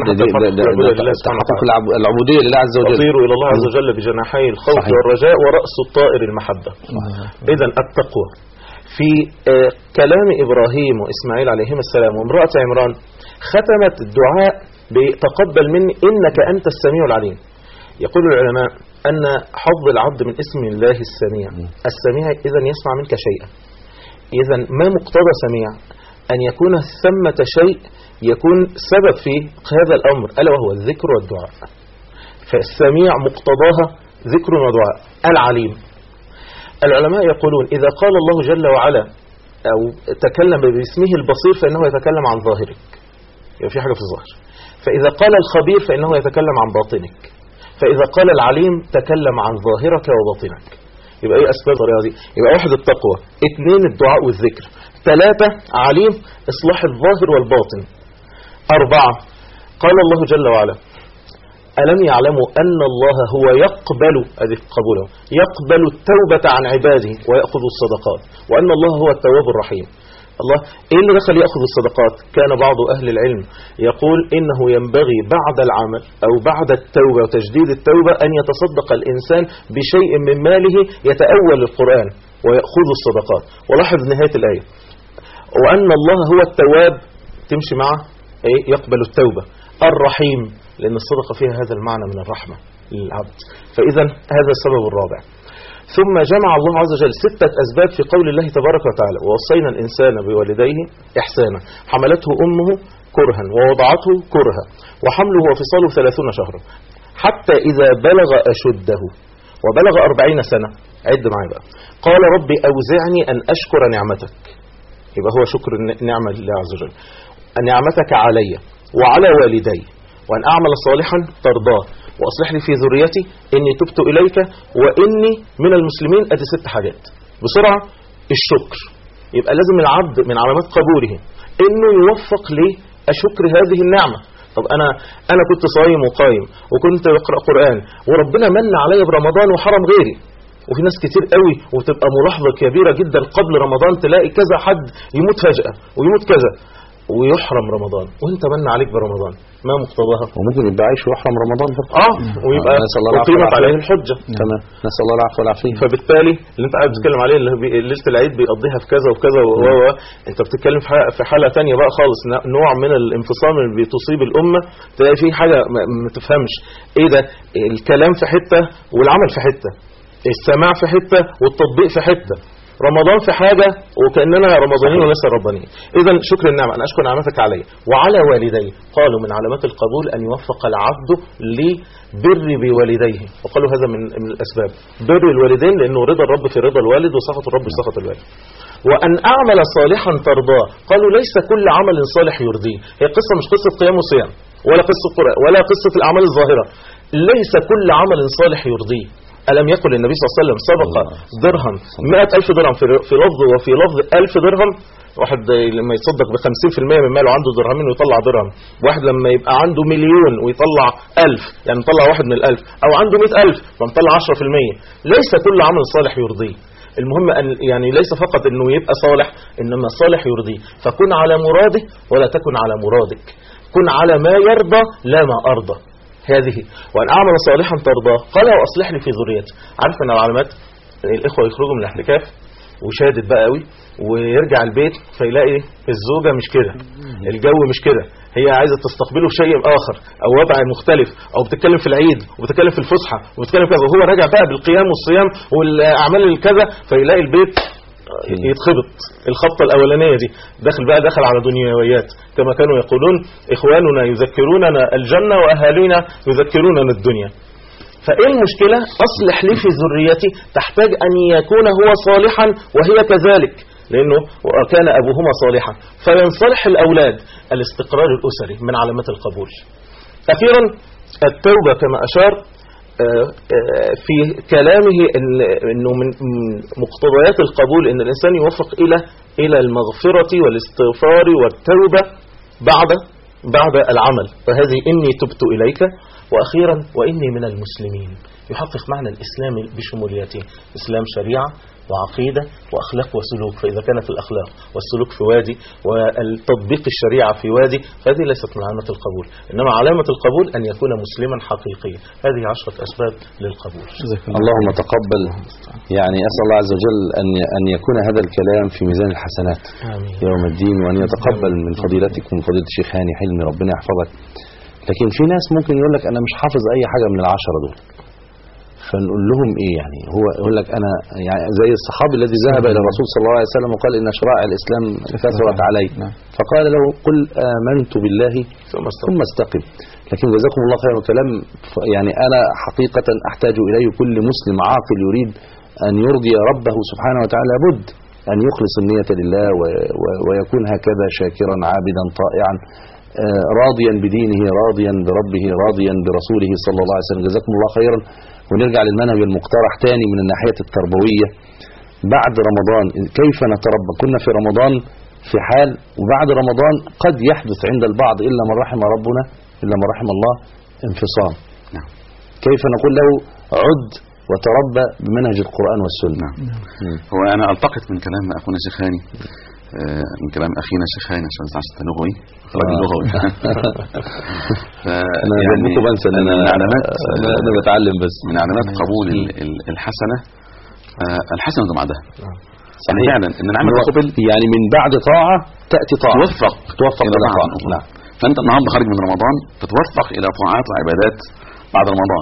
تحقق العبوديه لله عز وجل. تطير الى الله عز وجل بجناحي الخوف والرجاء ورأس الطائر المحبه. اذا التقوى في كلام ابراهيم واسماعيل عليهما السلام وامرأة عمران ختمت الدعاء بتقبل مني انك انت السميع العليم. يقول العلماء أن حظ العبد من اسم الله السميع. السميع إذن يسمع منك شيئا. إذن ما مقتضى سميع؟ أن يكون ثمة شيء يكون سبب في هذا الأمر ألا وهو الذكر والدعاء. فالسميع مقتضاها ذكر ودعاء. العليم العلماء يقولون إذا قال الله جل وعلا أو تكلم باسمه البصير فإنه يتكلم عن ظاهرك، يعني في حاجة في الظاهر. فإذا قال الخبير فإنه يتكلم عن باطنك. فإذا قال العليم تكلم عن ظاهرك وباطنك. يبقى ايه أسباب الطريقة دي؟ يبقى 1 التقوى، 2 الدعاء والذكر، 3 عليم إصلاح الظاهر والباطن، 4 قال الله جل وعلا ألم يعلموا أن الله هو يقبل قبوله يقبل التوبة عن عباده ويأخذ الصدقات وأن الله هو التواب الرحيم. الله إيه اللي دخل يأخذ الصدقات؟ كان بعض أهل العلم يقول إنه ينبغي بعد العمل أو بعد التوبة وتجديد التوبة أن يتصدق الإنسان بشيء من ماله يتأول القرآن ويأخذ الصدقات. ولاحظ نهاية الآية وأن الله هو التواب تمشي معه إيه؟ يقبل التوبة الرحيم، لأن الصدقة فيها هذا المعنى من الرحمة للعبد. فإذا هذا السبب الرابع. ثم جمع الله عز وجل 6 أسباب في قول الله تبارك وتعالى ووصينا الإنسان بوالديه إحسانا حملته أمه كرها ووضعته كرها وحمله وفصاله 30 شهرا حتى إذا بلغ أشده وبلغ 40 سنة عد معي بقى قال ربي أوزعني أن أشكر نعمتك. يبقى هو شكر النعمة لله عز وجل نعمتك علي وعلى والدي وأن أعمل صالحا ترضاه وأصلح لي في ذريتي إني تبت إليك وإني من المسلمين. أدي 6 حاجات بسرعة. الشكر يبقى لازم العبد من علامات قبوله إنه يوفق لأشكر هذه النعمة. طب أنا كنت صايم وقايم وكنت بقرأ قرآن وربنا من علي برمضان وحرم غيري. وفي ناس كتير قوي وتبقى ملاحظة كبيرة جدا قبل رمضان تلاقي كذا حد يموت فجأة ويموت كذا ويحرم رمضان وانت من عليك برمضان. ما مقتضاها؟ وممكن يبقى عايش ويحرم رمضان ويبقى أقيمت عليه الحجة. تمام. نسأل الله العفو والعافية. فبالتالي اللي انت قاعد بتتكلم عليه اللي ليلة العيد بيقضيها في كذا وكذا انت بتتكلم في حالة تانية بقى خالص، نوع من الانفصام اللي بتصيب الأمة. تلاقي فيه حاجة ما تفهمش ايه ده، الكلام في حتة والعمل في حتة، السماع في حتة والتطبيق في حتة، رمضان في حاجة وكأننا رمضانيين ولسه ربانيين. إذا شكر النعمة أن أشكر نعمتك علي وعلى والدي. قالوا من علامات القبول أن يوفق العبد لبر بوالديه وقالوا هذا من الأسباب بر الوالدين لأنه رضا الرب في رضا الوالد وسخط الرب في سخط الوالد. وأن أعمل صالحا ترضاه. قالوا ليس كل عمل صالح يرضيه. هي قصة مش قصة قيام وصيام ولا قصة قرآن ولا قصة الأعمال الظاهرة. ليس كل عمل صالح يرضيه. ألم يقل النبي صلى الله عليه وسلم سبق درهم 100,000 درهم في لفظ وفي لفظ 1000 درهم. واحد لما يتصدق ب50% من ماله عنده درهمين ويطلع درهم، واحد لما يبقى عنده مليون ويطلع 1000 يعني مطلع واحد من 1000 أو عنده 100,000 فمطلع 10%. ليس كل عمل صالح يرضيه. المهم أن يعني ليس فقط أنه يبقى صالح إنما صالح يرضيه. فكن على مراده ولا تكن على مرادك، كن على ما يرضى لا ما أرضى. هذه وأن أعمل صالحا ترضاه. قال وأصلح لي في ذريتي. عارف أن العلامات الإخوة يخرجوا من الاحتكاف وشادد بقى قوي ويرجع البيت فيلاقي الزوجة مش كده، الجو مش كده، هي عايزة تستقبله بشيء آخر أو وضع مختلف أو بتتكلم في العيد وبتتكلم في الفسحة وبتتكلم كذا وهو راجع بقى بالقيام والصيام والأعمال الكذا فيلاقي البيت يتخبط الخبطة الأولانية دي، دخل على دنيويات، كما كانوا يقولون إخواننا يذكروننا الجنة وأهالينا يذكروننا الدنيا. فإيه المشكلة؟ أصلح لي في ذريتي، تحتاج أن يكون هو صالحا وهي كذلك، لأنه كان أبوهما صالحا فينصلح الأولاد. الاستقرار الأسري من علامات القبول. أخيرا التوبة كما أشار في كلامه أنه من مقتضيات القبول أن الإنسان يوفق إلى المغفرة والاستغفار والتوبة بعد العمل، فهذه إني تبت إليك. وأخيرا وإني من المسلمين، يحقق معنى الإسلام بشموليته، إسلام شريعة وعقيدة وأخلاق وسلوك. فإذا كانت الأخلاق والسلوك في وادي والتطبيق الشريعة في وادي، فهذه ليست من علامة القبول، إنما علامة القبول أن يكون مسلما حقيقيا. هذه 10 أسباب للقبول. اللهم تقبل. يعني أسأل الله عز وجل أن يكون هذا الكلام في ميزان الحسنات يوم الدين، وأن يتقبل من فضيلتكم فضيلة الشيخ هاني حلمي، ربنا يحفظك. لكن في ناس ممكن يقول لك أنا مش حافظ أي حاجة من 10 دول، فنقول لهم إيه؟ يعني هو يقول لك أنا يعني زي الصحابي الذي ذهب إلى الرسول صلى الله عليه وسلم وقال إن شرائع الإسلام كثرت علي، فقال له قل آمنت بالله ثم استقم. لكن جزاكم الله خير الكلام. يعني أنا حقيقة أحتاج إليه كل مسلم عاقل يريد أن يرضي ربه سبحانه وتعالى، بد أن يخلص النية لله ويكون هكذا شاكرا عابدا طائعا راضيا بدينه راضيا بربه راضيا برسوله صلى الله عليه وسلم. جزاكم الله خيرا. ونرجع للمنهج المقترح تاني من الناحية التربوية. بعد رمضان كيف نتربى؟ كنا في رمضان في حال، وبعد رمضان قد يحدث عند البعض إلا من رحم ربنا إلا من رحم الله انفصام. كيف نقول له عد وتربى بمنهج القرآن والسنة؟ هو أنا ألتقط من كلام أخونا الشيخ هاني، من كلام أخينا الشيخ هاني عشان عشان لغوي راجل لغوي. يعني بنسى أنا بتعلم بس. من علامات قبول الحسنة الحسنة بعدها. يعني فعلا إن العمل قبل، يعني من بعد طاعة تأتي طاعة توفق إلى طاعة. نعم. فأنت النهارده خارج من رمضان تتوفق إلى طاعات وعبادات بعد رمضان.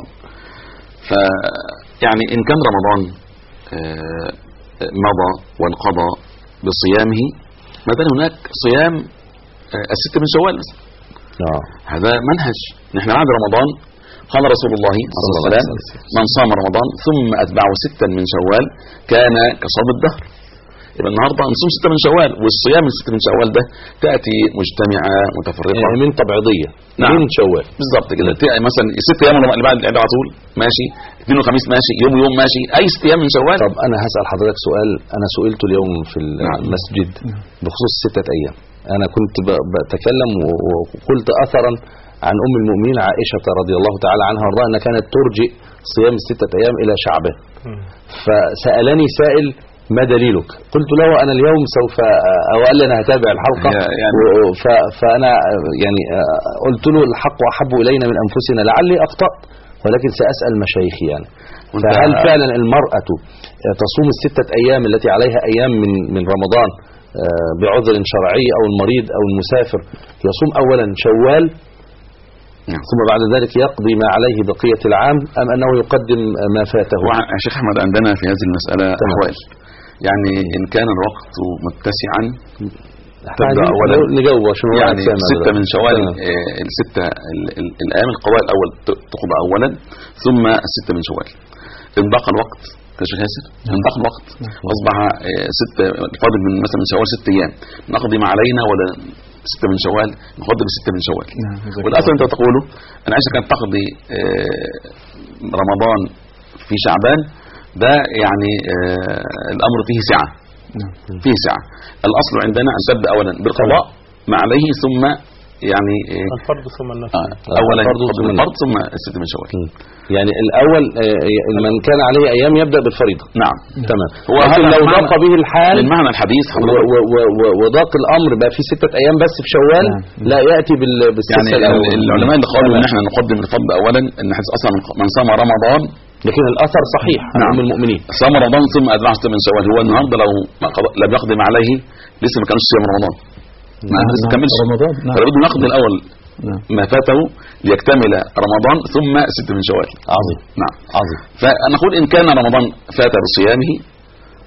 يعني إن كان رمضان مضى وانقضى بصيامه، مثلا هناك صيام 6 من شوال مثلا. هذا منهج. نحن بعد رمضان قال رسول الله صلى الله عليه وسلم من صام رمضان ثم أتبعه 6 من شوال كان كصوم الدهر. يبقى النهارده نصوم 6 من شوال، والصيام 6 من شوال ده تأتي مجتمعة متفرقة من تبعيضية. نعم. من شوال بالضبط كده. مثلا 6 أيام اللي بعد العيد على طول ماشي، 2 وخميس ماشي، يوم ماشي، أي 6 أيام من شوال. طب أنا هسأل حضرتك سؤال أنا سئلته اليوم في المسجد بخصوص 6 أيام. أنا كنت بتكلم وقلت أثرا عن أم المؤمنين عائشة رضي الله تعالى عنها وارضاها أنها كانت ترجئ صيام 6 أيام إلى شعبان. فسألني سائل ما دليلك؟ قلت له أنا اليوم سوف قال لي أنا هتابع الحلقة يعني فأنا يعني قلت له الحق أحب إلينا من أنفسنا، لعلي أخطأت ولكن سأسأل مشايخي يعني. فهل فعلا المرأة تصوم 6 أيام التي عليها أيام من رمضان بعذر شرعي أو المريض أو المسافر يصوم أولا شوال ثم بعد ذلك يقضي ما عليه بقية العام، أم أنه يقدم ما فاته؟ يا شيخ أحمد عندنا في هذه المسألة أحوال. يعني إن كان الوقت متسعا تبدأ أولا نجاوب عشان يعني 6 من شوال. ال6 الأيام القضاء الأول تقضى أولا ثم 6 من شوال. إن ضاق الوقت كشيخ ياسر، إن ضاق الوقت أصبح 6 فاضل من مثلا من شوال 6 أيام، نقضي ما علينا ولا 6 من شوال نقدم 6 من شوال. والأصل أنت تقوله أنا عايزك أن تقضي رمضان في شعبان، ده يعني الأمر فيه سعة. فيه سعة. الأصل عندنا أن تبدأ أولا بالقضاء ما عليه ثم يعني الفرض ثم النفل. أولا الفرض ثم 6 من شوال. يعني الأول من كان عليه أيام يبدأ بالفريضة. نعم تمام. لكن لو ضاق به الحال من معنى الحديث وضاق الأمر بقى في 6 أيام بس في شوال لا يأتي بالسلسلة. يعني العلماء اللي قالوا إن احنا نقدم الفرض أولا إن حديث أصلا من صام رمضان، لكن الأثر صحيح. نعم. المؤمنين صام رمضان ثم أتبع 6 من شوال. هو النهارده لو لم يقدم عليه لسه ما كانش صيام رمضان. لسه كملش رمضان. فلابد نقضي الأول ما فاته ليكتمل رمضان ثم 6 من شوال. عظيم. نعم عظيم. فنقول إن كان رمضان فات بصيامه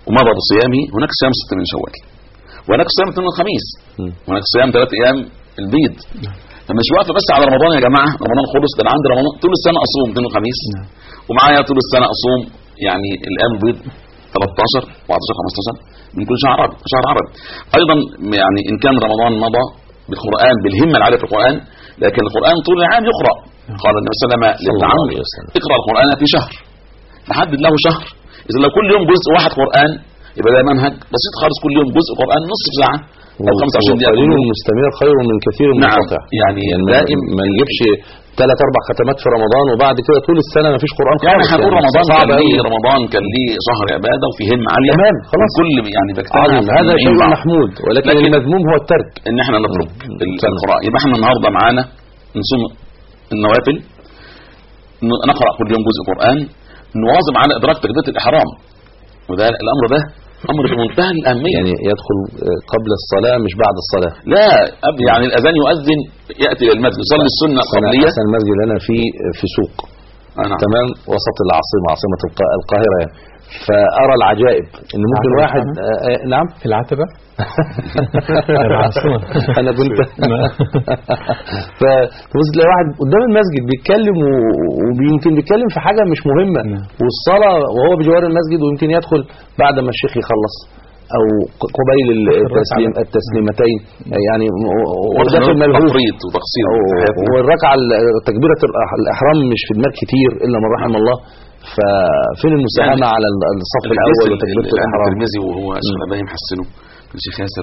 ومضى بصيامه، هناك صيام 6 من شوال، وهناك صيام 2 الخميس، وهناك صيام 3 ايام البيض. فمش واقفه بس على رمضان يا جماعه، رمضان خلص، ده انا عندي رمضان طول السنه اصوم 2 وخميس، ومعايا طول السنه اصوم يعني الايام البيض 13 14 15 من كل شهر عربي. ايضا يعني ان كان رمضان مضى بالقران بالهمه العاليه في القران، لكن القران طول العام يقرا. قال النبي صلى الله عليه وسلم للعم اقرا القران في شهر، نحدد له شهر. اذا لو كل يوم جزء واحد قران يبقى ده منهج بسيط خالص، كل يوم جزء قران نصف ساعه او 25 دقيقه. قليل المستمر خير من كثير المنقطع. يعني دائم ما نجيبش 3-4 ختمات في رمضان وبعد كده طول السنه ما فيش قران خالص. يعني هنقول رمضان كان ليه شهر عباده وفي همه عاليه تمام خلاص، كل يعني هذا شيء محمود، ولكن المذموم هو الترك، ان احنا نترك القراءه. يبقى احنا النهارده معانا نصوم النوافل، نقرا كل يوم جزء قران، نواظب على ادراك تكبيره الاحرام، وده الامر ده امر في منتهى الاهميه. يعني يدخل قبل الصلاه مش بعد الصلاه، لا يعني الاذان يؤذن ياتي للمسجد يصلي السنه قبليه. المسجد اللي انا في سوق تمام وسط العاصمه، عاصمه القاهره يعني. فارى العجائب ان ممكن واحد نعم في العتبه انا كنت فبص تلاقي واحد قدام المسجد بيتكلم ويمكن بيتكلم في حاجه مش مهمه، والصلاه وهو بجوار المسجد، ويمكن يدخل بعد ما الشيخ يخلص او قبيل التسليمتين يعني، وداخل ملهوف وتقصير، والركعه تكبيره الاحرام مش في دماغ كتير الا من رحم الله. ففين المساهمه يعني على الصف الاول وتكبيره الاحرام؟ الترمذي وهو الشيخ الألباني محسنه الشيخ ياسر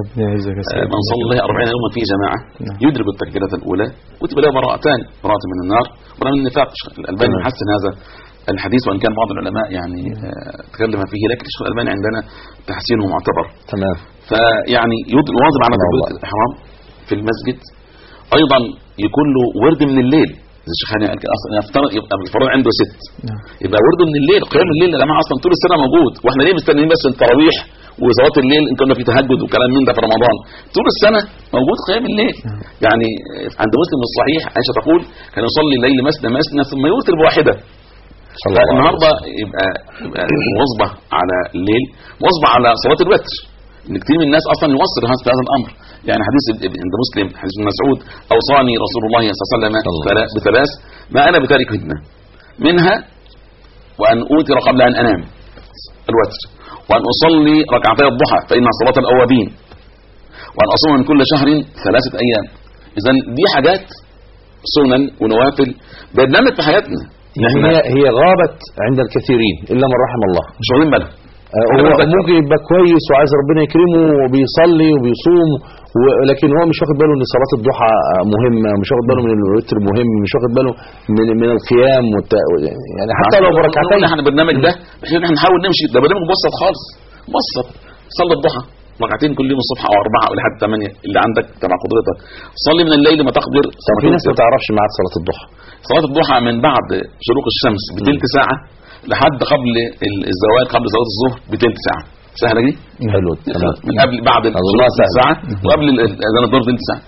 من صلى الله 40 يوما في جماعه يدرك التكبيره الاولى كتب له براءتان، براءه من النار وبراءه من النفاق. الألباني محسن هذا الحديث، وان كان بعض العلماء يعني تكلم فيه، لكن الشيخ الألباني عندنا تحسينه معتبر. تمام. فيعني يواظب على تكبيره الاحرام في المسجد. ايضا يكون له ورد من الليل، الشيخ هاني اصلا يفترض يبقى الفرض عنده 6، يبقى ورده من الليل. قيام الليل يا جماعه اصلا طول السنه موجود، واحنا ليه مستنيين بس التراويح وصلاه الليل ان كنا في تهجد وكلام من ده في رمضان؟ طول السنه موجود قيام الليل. يعني عند مسلم الصحيح عائشه تقول كان يصلي الليل مثنى ثم يوتر بواحده. النهارده يبقى مواظبه على الليل، مواظبه على صلاه الوتر، ان كثير من الناس اصلا يوصل هذا الامر. يعني حديث عند مسلم حديث ابن مسعود اوصاني رسول الله صلى الله عليه وسلم بثلاث ما انا بتاركهن، منها وان اوتر قبل ان انام الوتر، وان اصلي ركعتي الضحى فانها صلاه الاوابين، وان اصوم من كل شهر 3 ايام. اذا دي حاجات سنن ونوافل برنامج في حياتنا. يعني هي غابت عند الكثيرين الا من رحم الله، مش واخدين بالهم. هو ممكن يبقى كويس وعايز ربنا يكرمه وبيصلي وبيصوم، ولكن هو مش واخد باله ان صلاه الضحى مهمه، مش واخد باله من الوتر مهم، مش واخد باله من القيام يعني حتى لو بركعتين. احنا البرنامج ده بحيث ان احنا نحاول نمشي، ده برنامج مبسط خالص، مبسط. صلي الضحى ركعتين كل يوم الصبح او 4 او لحد 8 اللي عندك تبع قدرتك. صلي من الليل ما تقدر. في ناس ما تعرفش ميعاد صلاه الضحى. صلاه الضحى من بعد شروق الشمس بثلث ساعه لحد قبل الزوال، قبل صلاه الظهر بثلث ساعه. سهله دي؟ حلو تمام. من قبل بعد الشروق ساعه، وقبل اذان الظهر ثلث ساعه.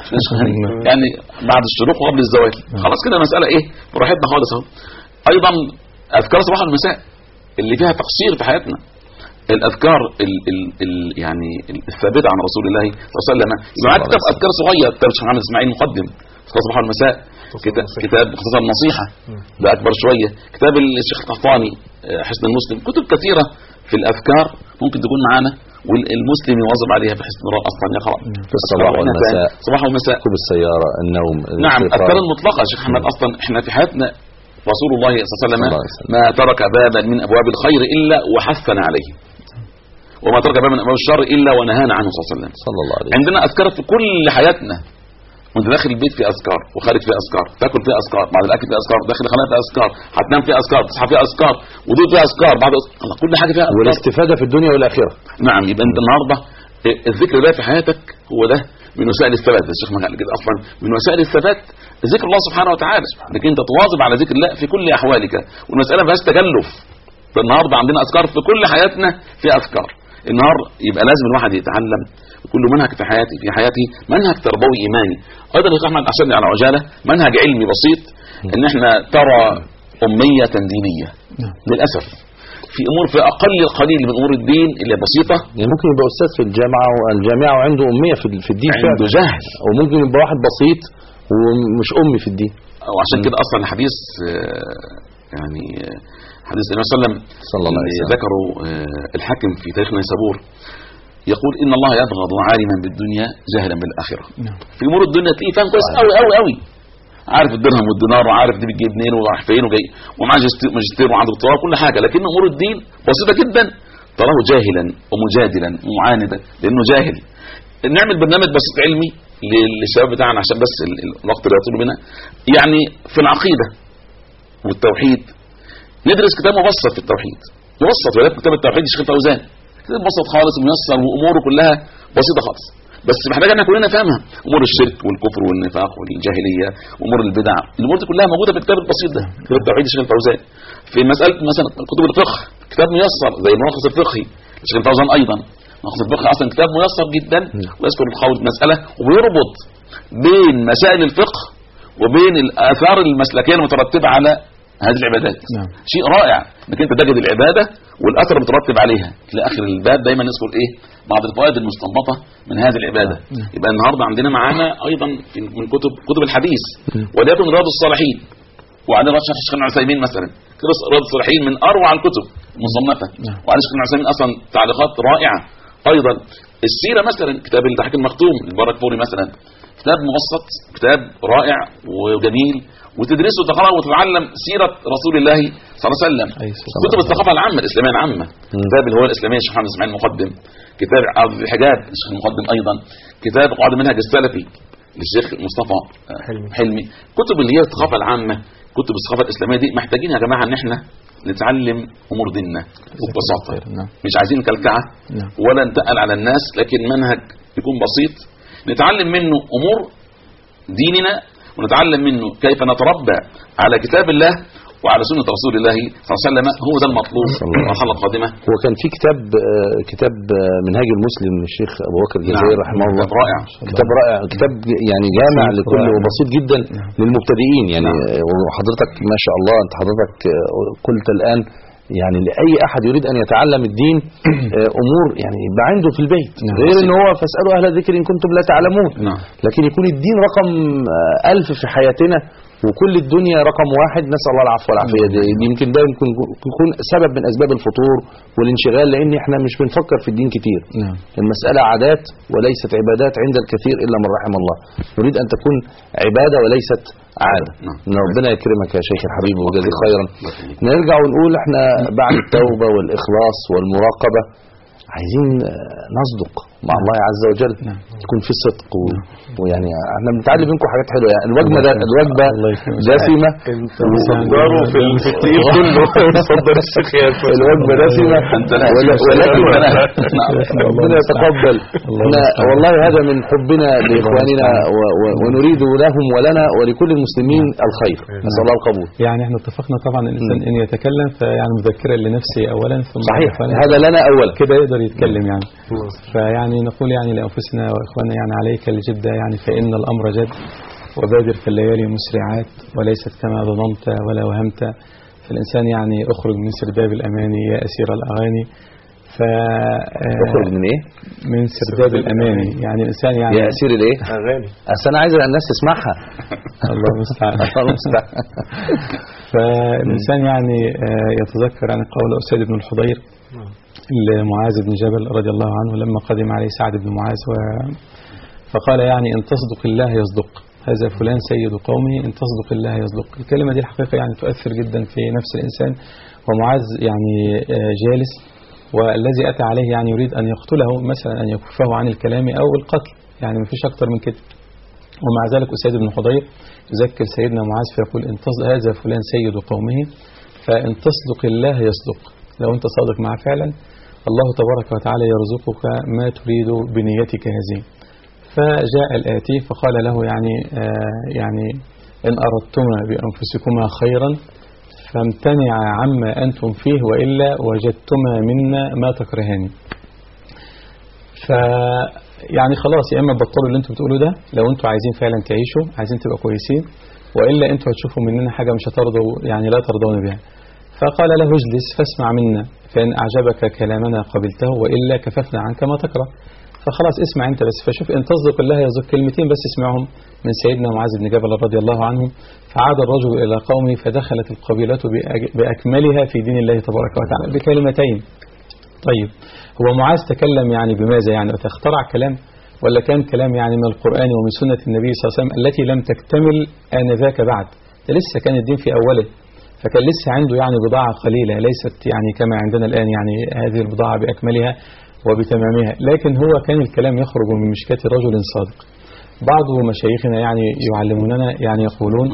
يعني بعد الشروق وقبل الزوال. خلاص كده المساله ايه؟ براحتنا خالص اهو. ايضا اذكار الصباح والمساء اللي فيها تقصير في حياتنا. الاذكار يعني الثابته عن رسول الله صلى الله عليه وسلم. معاك كتاب اذكار صغير كتاب الشيخ محمد اسماعيل مقدم اذكار الصباح والمساء، كتاب اختصار النصيحه ده اكبر شويه، كتاب الشيخ القحطاني حسن المسلم، كتب كثيره في الاذكار ممكن تكون معانا والمسلم يواظب عليها بحيث انه اصلا يقرا في الصباح والمساء، صباح ومساء، ركوب السياره، النوم. نعم الاذكار المطلقه يا شيخ محمد. اصلا احنا في حياتنا رسول الله صلى الله عليه وسلم ما ترك بابا من ابواب الخير الا وحثنا عليه، وما ترك بابا من ابواب الشر الا ونهانا عنه صلى الله عليه وسلم. عندنا اذكار في كل حياتنا، وانت داخل البيت في اذكار، وخارج في اذكار، تاكل في اذكار، بعد الاكل في اذكار، داخل الخلاء في اذكار، هتنام في اذكار، تصحى في اذكار، وضوء في اذكار، بعد الله كل حاجه فيها اذكار. والاستفاده في الدنيا والاخره. نعم. يبقى انت النهارده الذكر ده في حياتك هو ده من وسائل الثبات. الشيخ ما قال كده اصلا من وسائل الثبات ذكر الله سبحانه وتعالى، انك انت تواظب على ذكر الله في كل احوالك، والمساله ما فيهاش تكلف. النهارده عندنا اذكار في كل حياتنا، في اذكار. النهار يبقى لازم الواحد يتعلم كل منهج في حياته منهج تربوي ايماني. ايضا يا احمد عشان على عجاله منهج علمي بسيط، ان احنا ترى اميه دينيه للاسف في امور في اقل القليل من امور الدين اللي بسيطه. يعني ممكن يبقى استاذ في الجامعه وعنده اميه في الدين، عنده جهل، وممكن يبقى واحد بسيط ومش امي في الدين. وعشان كده اصلا الحديث يعني حديث النبي صلى الله عليه وسلم ذكروا الحاكم في تاريخ نيسابور يقول ان الله يبغض عالما بالدنيا جاهلا بالاخره. في امور الدنيا تلاقيه فاهم كويس قوي قوي قوي، عارف الدرهم والدينار وعارف دي بتجيب منين ورايح فين وجاي ومعاه ماجستير وعنده دكتوراه كل حاجه، لكن امور الدين بسيطه جدا تراه جاهلا ومجادلا ومعاندا لانه جاهل. نعمل برنامج بسيط علمي للشباب بتاعنا عشان بس الوقت اللي يطول بنا، يعني في العقيده والتوحيد ندرس كتاب مبسط في التوحيد، مبسط، ولكن كتاب التوحيد الشيخ الفوزان كتاب مبسط خالص وميسر واموره كلها بسيطه خالص، بس محتاج ان كلنا نفهمها. امور الشرك والكفر والنفاق والجاهليه وامور البدع، الامور دي كلها موجوده في الكتاب البسيط ده، كتاب التوحيد الشيخ الفوزان. في مساله مثلا كتب الفقه كتاب ميسر زي الملخص الفقهي الشيخ الفوزان، ايضا ملخص الفقه اصلا كتاب ميسر جدا ويذكر القول مساله وبيربط بين مسائل الفقه وبين الاثار المسلكيه المترتبه على هذه العبادات. شيء رائع انك انت تجد العباده والاثر المترتب عليها. في اخر الباب دايما نذكر ايه بعض الفوائد المستنبطه من هذه العباده. يبقى النهارده عندنا معانا ايضا من كتب الحديث وليكن رياض الصالحين، وعلى رأس الشيخ ابن عثيمين مثلا كتاب رياض الصالحين من اروع الكتب المصنفه، وعلى الشيخ ابن عثيمين اصلا تعليقات رائعه. ايضا السيره مثلا كتاب التحكيم المختوم للبارك فوري مثلا، كتاب مبسط كتاب رائع وجميل وتدرسه وتقرأه وتتعلم سيرة رسول الله صلى الله عليه وسلم. كتب الثقافة العامة الإسلامية العامة، كتاب الهوية الإسلامية الشيخ محمد اسماعيل المقدم، كتاب عرض الحجاب الشيخ المقدم، أيضا كتاب قواعد المنهج السلفي للشيخ مصطفى حلمي. كتب اللي هي الثقافة العامة، كتب الثقافة الإسلامية دي محتاجين يا جماعة ان احنا نتعلم امور ديننا ببساطة، مش عايزين كلكعة ولا نتقل على الناس، لكن منهج يكون بسيط نتعلم منه امور ديننا ونتعلم منه كيف نتربى على كتاب الله وعلى سنة رسول الله صلى الله عليه وسلم. هو ده المطلوب في المرحلة القادمة. هو كان في كتاب منهاج المسلم للشيخ أبو بكر الجزائري رحمه الله، رائع، كتاب رائع، كتاب يعني جامع لكل وبسيط جدا للمبتدئين يعني. وحضرتك ما شاء الله انت حضرتك قلت الآن يعني لأي أحد يريد أن يتعلم الدين أمور يعني يبقى عنده في البيت، غير أن هو فاسألوا أهل الذكر إن كنتم لا تعلمون. لكن يكون الدين رقم 1000 في حياتنا وكل الدنيا رقم 1. نسأل الله العفو والعافية. يمكن ده يكون سبب من أسباب الفتور والانشغال، لأن احنا مش بنفكر في الدين كتير. المسألة عادات وليست عبادات عند الكثير إلا من رحم الله. نريد أن تكون عبادة وليست عادة. ربنا يكرمك يا شيخ الحبيب وجزاك خيرا. نرجع ونقول احنا بعد التوبة والإخلاص والمراقبة عايزين نصدق مع الله عز وجل، تكون في صدق ويعني احنا بنتعلم منكم حاجات حلوه. يعني الوجبه دسمه وصدروا في التقيل كله صدر الشيخ ياسر، الوجبه دسمه ولكن ربنا يتقبل. احنا والله هذا من حبنا لاخواننا ونريد لهم ولنا ولكل المسلمين الخير، نسال الله القبول. يعني احنا اتفقنا طبعا الانسان ان يتكلم فيعني مذكرا لنفسي اولا ثم صحيح هذا لنا اولا كده يقدر يتكلم يعني. فيعني نقول يعني لأنفسنا وإخواننا يعني عليك الجد يعني فإن الأمر جد، وبادر في الليالي مسرعات وليست كما ظننت ولا وهمت. فالإنسان يعني أخرج من سرداب الأماني يا أسير الأغاني. أخرج من إيه؟ من سرداب الأماني، يعني الإنسان يعني يا أسير الإيه؟ أغاني. أصل أنا عايز الناس تسمعها. الله المستعان. الله المستعان. فالإنسان يعني يتذكر عن قول أسيد بن الحضير لمعاذ بن جبل رضي الله عنه لما قدم عليه سعد بن معاذ فقال يعني إن تصدق الله يصدق، هذا فلان سيد قومه، إن تصدق الله يصدق. الكلمة دي الحقيقة يعني تؤثر جدا في نفس الإنسان. ومعاذ يعني جالس والذي أتى عليه يعني يريد أن يقتله مثلا، أن يكفه عن الكلام أو القتل، يعني مفيش أكتر من كده. ومع ذلك أسيد بن حضير يذكر سيدنا معاذ فيقول إن هذا فلان سيد قومه فإن تصدق الله يصدق. لو أنت صادق معه فعلا الله تبارك وتعالى يرزقك ما تريد بنيتك هذه. فجاء الآتي فقال له يعني إن أردتما بأنفسكما خيرا فامتنع عما أنتم فيه وإلا وجدتما منا ما تكرهان. يعني خلاص يا إما بطلوا اللي أنتم بتقولوا ده لو أنتم عايزين فعلا تعيشوا، عايزين تبقى كويسين، وإلا أنتم هتشوفوا مننا حاجة مش هترضوا يعني لا ترضون بها. فقال له اجلس فاسمع منا، فإن أعجبك كلامنا قبلته وإلا كففنا عنك ما تكره. فخلاص اسمع أنت بس، فشوف إن تصدق الله يرزق كلمتين بس اسمعهم من سيدنا معاذ بن جبل رضي الله عنه. فعاد الرجل إلى قومه فدخلت القبيلة بأكملها في دين الله تبارك وتعالى بكلمتين. طيب هو معاذ تكلم يعني بماذا؟ يعني اخترع كلام ولا كان كلام يعني من القرآن ومن سنة النبي صلى الله عليه وسلم التي لم تكتمل آنذاك بعد؟ ده لسه كان الدين في أوله، فكان لسه عنده يعني بضاعة قليلة ليست يعني كما عندنا الآن يعني هذه البضاعة بأكملها وبتمامها، لكن هو كان الكلام يخرج من مشكاة رجل صادق. بعض مشايخنا يعني يعلموننا يعني يقولون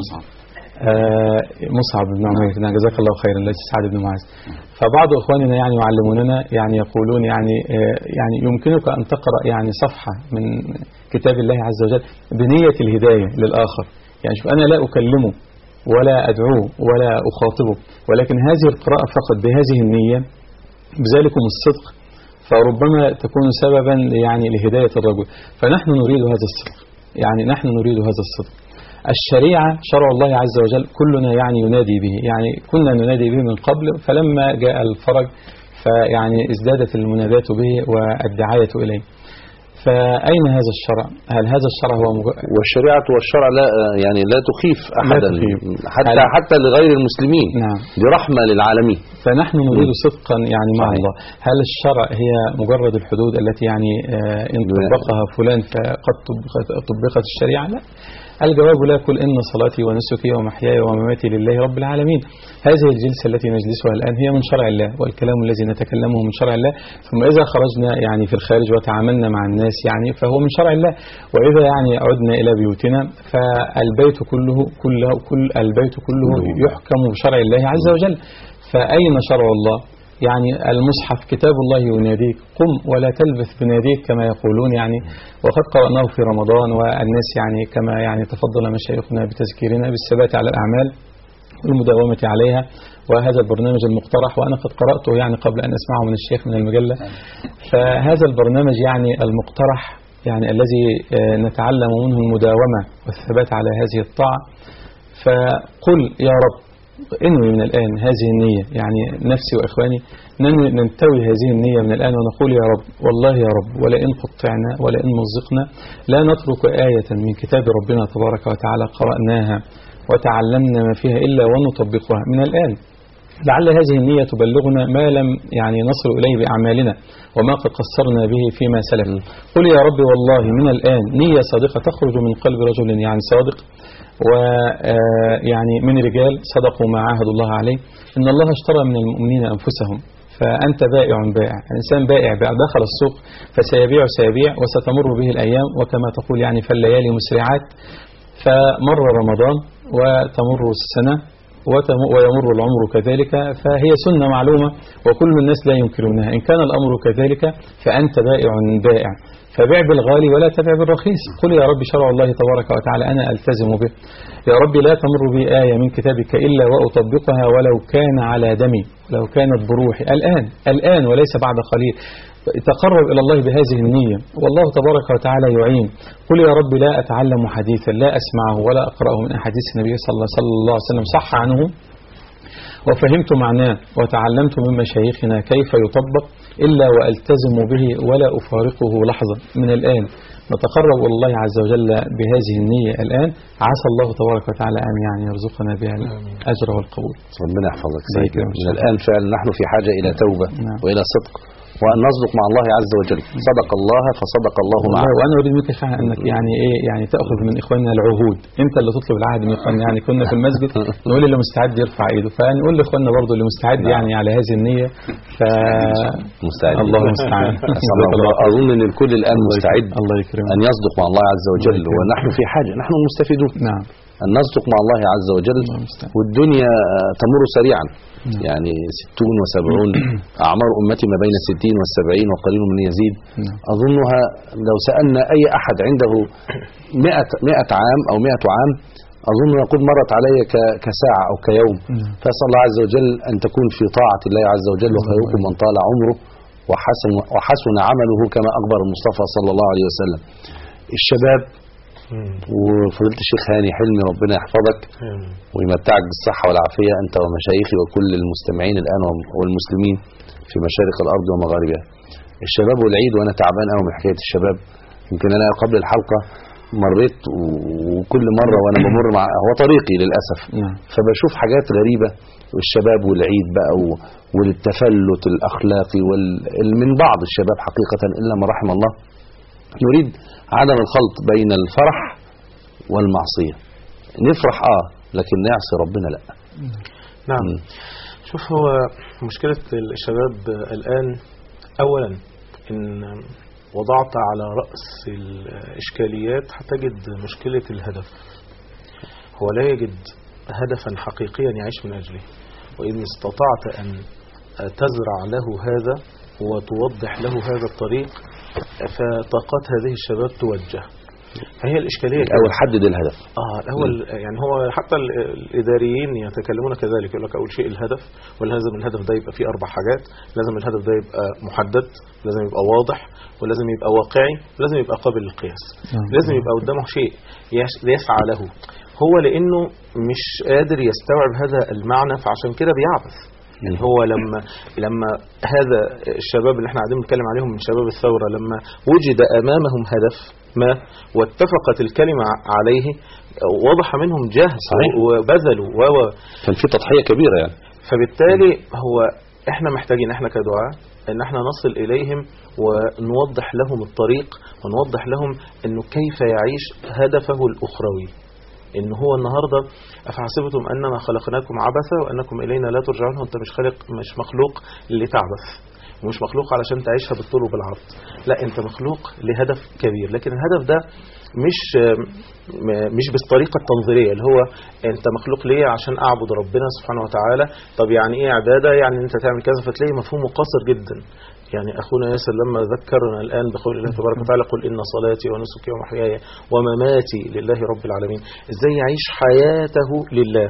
مصعب بن عمير، جزاك الله خيرا، ليس سعد بن معاذ. فبعض إخواننا يعني يعلموننا يعني يقولون يعني يمكنك أن تقرأ يعني صفحة من كتاب الله عز وجل بنية الهداية للآخر. يعني شوف أنا لا أكلمه ولا أدعوه ولا أخاطبه، ولكن هذه القراءة فقط بهذه النية بذلكم الصدق فربما تكون سببا يعني لهداية الرجل. فنحن نريد هذا الصدق، يعني نحن نريد هذا الصدق. الشريعة شرع الله عز وجل كلنا يعني ينادي به، يعني كنا ننادي به من قبل، فلما جاء الفرج فيعني ازدادت المنادات به والدعاية إليه. فأين هذا الشرع؟ هل هذا الشرع هو والشريعة والشرع لا يعني لا تخيف أحدا، لا تخيف. حتى لغير المسلمين. نعم. برحمة للعالمين. فنحن نريد صدقا يعني مع الله. هل الشرع هي مجرد الحدود التي يعني إن طبقها فلان فقد طبقت الشريعة؟ لا. الجواب لا، قل إن صلاتي ونسكي ومحياي ومماتي لله رب العالمين. هذه الجلسة التي نجلسها الآن هي من شرع الله، والكلام الذي نتكلمه من شرع الله. ثم إذا خرجنا يعني في الخارج وتعاملنا مع الناس يعني فهو من شرع الله. وإذا يعني عدنا إلى بيوتنا فالبيت البيت كله يحكم بشرع الله عز وجل. فأين شرع الله؟ يعني المصحف كتاب الله يناديك قم ولا تلبث بناديك كما يقولون يعني، وقد قرأناه في رمضان، والناس يعني كما يعني تفضل مشايخنا بتذكيرنا بالثبات على الأعمال والمداومة عليها. وهذا البرنامج المقترح وأنا قد قرأته يعني قبل أن أسمعه من الشيخ من المجلة. فهذا البرنامج يعني المقترح يعني الذي نتعلم منه المداومة والثبات على هذه الطاعة. فقل يا رب انوي من الآن هذه النية، يعني نفسي وإخواني ننتوي هذه النية من الآن ونقول يا رب والله يا رب ولئن قطعنا ولئن مزقنا لا نترك آية من كتاب ربنا تبارك وتعالى قرأناها وتعلمنا ما فيها إلا ونطبقها من الآن. لعل هذه النية تبلغنا ما لم يعني نصل إليه بأعمالنا وما قد قصرنا به فيما سلف. قل يا رب والله من الآن نية صادقة تخرج من قلب رجل يعني صادق ويعني من رجال صدقوا ما عاهدوا الله عليه. إن الله اشترى من المؤمنين أنفسهم، فأنت بائع إنسان بائع دخل السوق فسيبيع وستمر به الأيام، وكما تقول يعني فالليالي مسرعات، فمر رمضان وتمر السنة ويمر العمر كذلك، فهي سنة معلومة وكل الناس لا ينكرونها. إن كان الأمر كذلك فأنت بائع فبيع بالغالي ولا تبع بالرخيص. قل يا رب شرع الله تبارك وتعالى أنا ألتزم به. يا رب لا تمر بي آية من كتابك إلا وأطبقها ولو كان على دمي، لو كانت بروحي الآن وليس بعد قليل. تقرب إلى الله بهذه النية والله تبارك وتعالى يعين. قل يا رب لا أتعلم حديثا لا أسمعه ولا أقرأه من أحاديث النبي صلى الله عليه وسلم صح عنه وفهمت معناه وتعلمت من مشايخنا كيف يطبق إلا وألتزم به ولا أفارقه لحظة. من الآن نتقرب إلى الله عز وجل بهذه النية الآن، عسى الله تبارك وتعالى أن يعني يرزقنا بها الأجر والقبول. ربنا يحفظك سيدنا. من الآن فعلا نحن في حاجة إلى توبة وإلى صدق وأن نصدق مع الله عز وجل. صدق الله فصدق الله معه. وأنا أريد منك أنك يعني إيه يعني تأخذ من إخواننا العهود، أنت اللي تطلب العهد من إخواننا. يعني كنا في المسجد نقول اللي مستعد يرفع إيده، فنقول لإخواننا برضه اللي مستعد يعني على هذه النية مستعد. الله المستعان. أظن أن الكل الآن مستعد الله يكرمك أن يصدق مع الله عز وجل، ونحن في حاجة، نحن المستفيدون. نعم. أن نصدق مع الله عز وجل، والدنيا تمر سريعا. يعني 60 و70 أعمار أمتي ما بين 60 و70 وقليل من يزيد. أظنها لو سألنا أي أحد عنده 100 عام أو 100 عام أظن يقول مرت علي كساعة أو كيوم. فأسأل الله عز وجل أن تكون في طاعة الله عز وجل، وخيركم من طال عمره وحسن عمله كما أخبر المصطفى صلى الله عليه وسلم. الشباب وفضيلة الشيخ هاني حلمي ربنا يحفظك ويمتعك بالصحة والعافية أنت ومشايخي وكل المستمعين الآن والمسلمين في مشارق الأرض ومغاربها. الشباب والعيد وأنا تعبان قوي من حكاية الشباب. يمكن أنا قبل الحلقة مريت وكل مرة وأنا بمر مع هو طريقي للأسف فبشوف حاجات غريبة والشباب والعيد بقى والتفلت الأخلاقي من بعض الشباب حقيقة إلا ما رحم الله يريد عدم الخلط بين الفرح والمعصية. نفرح لكن نعصي ربنا لا. نعم. شوف هو مشكلة الشباب الآن أولا إن وضعت على رأس الإشكاليات هتجد مشكلة الهدف. هو لا يجد هدفا حقيقيا يعيش من أجله، وإن استطعت أن تزرع له هذا وتوضح له هذا الطريق فطاقات هذه الشباب توجه. فهي الإشكالية أول حدد الهدف. الأول يعني هو حتى الإداريين يتكلمون كذلك، يقول لك أول شيء الهدف، ولازم الهدف ده يبقى فيه 4 حاجات. لازم الهدف ده يبقى محدد، لازم يبقى واضح، ولازم يبقى واقعي، ولازم يبقى قابل للقياس. لازم يبقى قدامه شيء يسعى له. هو لأنه مش قادر يستوعب هذا المعنى فعشان كده بيعبث. يعني هو لما هذا الشباب اللي احنا قاعدين بنتكلم عليهم من شباب الثورة لما وجد أمامهم هدف ما واتفقت الكلمة عليه وضح منهم جهد وبذلوا كان في تضحية كبيرة يعني. فبالتالي هو احنا محتاجين احنا كدعاء ان احنا نصل اليهم ونوضح لهم الطريق ونوضح لهم انه كيف يعيش هدفه الأخروي. إن هو النهاردة أفحسبتم أننا خلقناكم عبثا وأنكم إلينا لا ترجعون. أنت مش مخلوق لتعبث ومش مخلوق علشان تعيشها بالطول وبالعرض، لا أنت مخلوق لهدف كبير. لكن الهدف ده مش بالطريقة التنظيرية اللي هو أنت مخلوق ليه عشان أعبد ربنا سبحانه وتعالى. طب يعني إيه عبادة؟ يعني أنت تعمل كذا، فتلاقي مفهوم قاصر جدا. يعني أخونا ياسر لما ذكرنا الآن بقول الله تبارك وتعالى قل إن صلاتي ونسكي ومحياي ومماتي لله رب العالمين. إزاي يعيش حياته لله.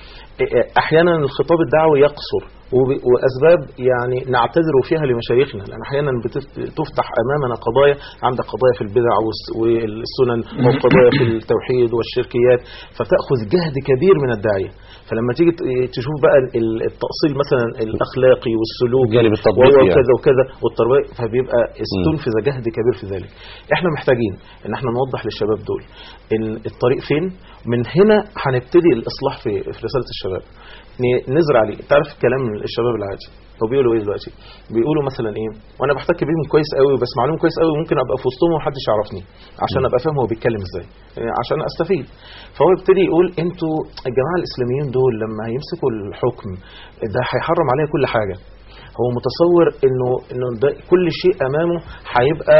أحيانا الخطاب الدعوي يقصر وأسباب يعني نعتذر فيها لمشايخنا، لأن أحيانا تفتح أمامنا قضايا، عندك قضايا في البدع والسنن وقضايا في التوحيد والشركيات، فتأخذ جهد كبير من الداعية. فلما تيجي تشوف بقى التأصيل مثلا الأخلاقي والسلوكي وكذا وكذا والتربية، فبيبقى استنفذ جهد كبير في ذلك. احنا محتاجين ان احنا نوضح للشباب دول ان الطريق فين. من هنا هنبتدي الإصلاح في رسالة الشباب، نزرع عليه. تعرف كلام الشباب العادي هو بيقولوا ايه دلوقتي؟ بيقولوا مثلا ايه، وانا بحتك بيهم كويس قوي وبسمع لهم كويس قوي، ممكن ابقى في وسطهم ومحدش يعرفني عشان ابقى فاهم هو بيتكلم ازاي عشان استفيد. فهو يبتدي يقول انتوا الجماعه الاسلاميين دول لما هيمسكوا الحكم ده هيحرم عليها كل حاجه. هو متصور انه ده كل شيء امامه هيبقى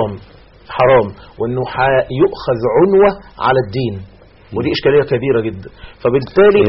حرام وانه هيؤخذ عنوه على الدين، ودي إشكالية كبيرة جدا. فبالتالي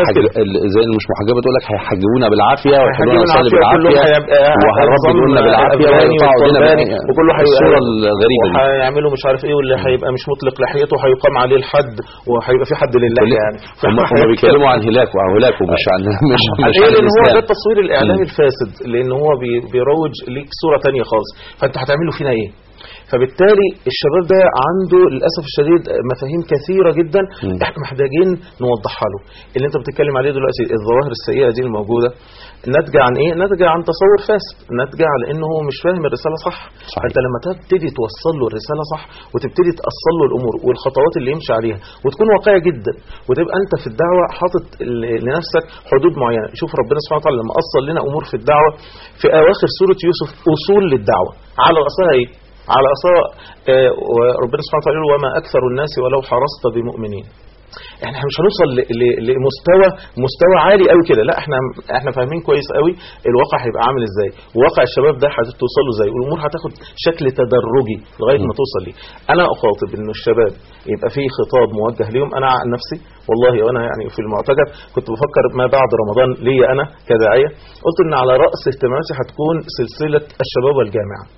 زي اللي مش محجبة تقول لك هيحجبونا بالعافية وهيحجبونا نصلي بالعافية وهيربطونا بالعافية وهيقطعوا دينا وكله الصورة الغريبة دي هيعملوا مش عارف ايه، واللي هيبقى مش مطلق لحيته هيقام عليه الحد وهيبقى في حد لله. يعني هم بيتكلموا عن هلاك ومش عن لأن هو ده التصوير الإعلامي الفاسد، لأن هو بيروج ليك صورة تانية خالص. فأنت هتعملوا فينا ايه؟ فبالتالي الشباب ده عنده للأسف الشديد مفاهيم كثيرة جدا احنا محتاجين نوضحها له. اللي انت بتتكلم عليه دلوقتي الظواهر السيئة دي الموجودة ناتجة عن ايه؟ ناتجة عن تصور فاسد، ناتجة على انه هو مش فاهم الرسالة صح. فانت لما تبتدي توصل له الرسالة صح وتبتدي تأصل له الامور والخطوات اللي يمشي عليها وتكون واقعية جدا، وتبقى انت في الدعوة حاطط لنفسك حدود معينة. شوف ربنا سبحانه وتعالى لما أصل لنا امور في الدعوة في اواخر سورة يوسف اصول للدعوة على رأسها ايه؟ على أصاء وربنا سبحانه وتعالى يقول وما أكثر الناس ولو حرصت بمؤمنين. احنا مش هنوصل لمستوى عالي قوي كده، لا احنا فاهمين كويس قوي الواقع هيبقى عامل ازاي، وواقع الشباب ده هتوصل له ازاي، والامور هتاخد شكل تدرجي لغايه ما توصل ليه. انا اخاطب انه الشباب يبقى فيه خطاب موجه ليهم. انا عن نفسي والله وانا يعني في المعتكف كنت بفكر ما بعد رمضان ليا انا كداعيه، قلت ان على راس اهتماماتي هتكون سلسله الشباب والجامعه.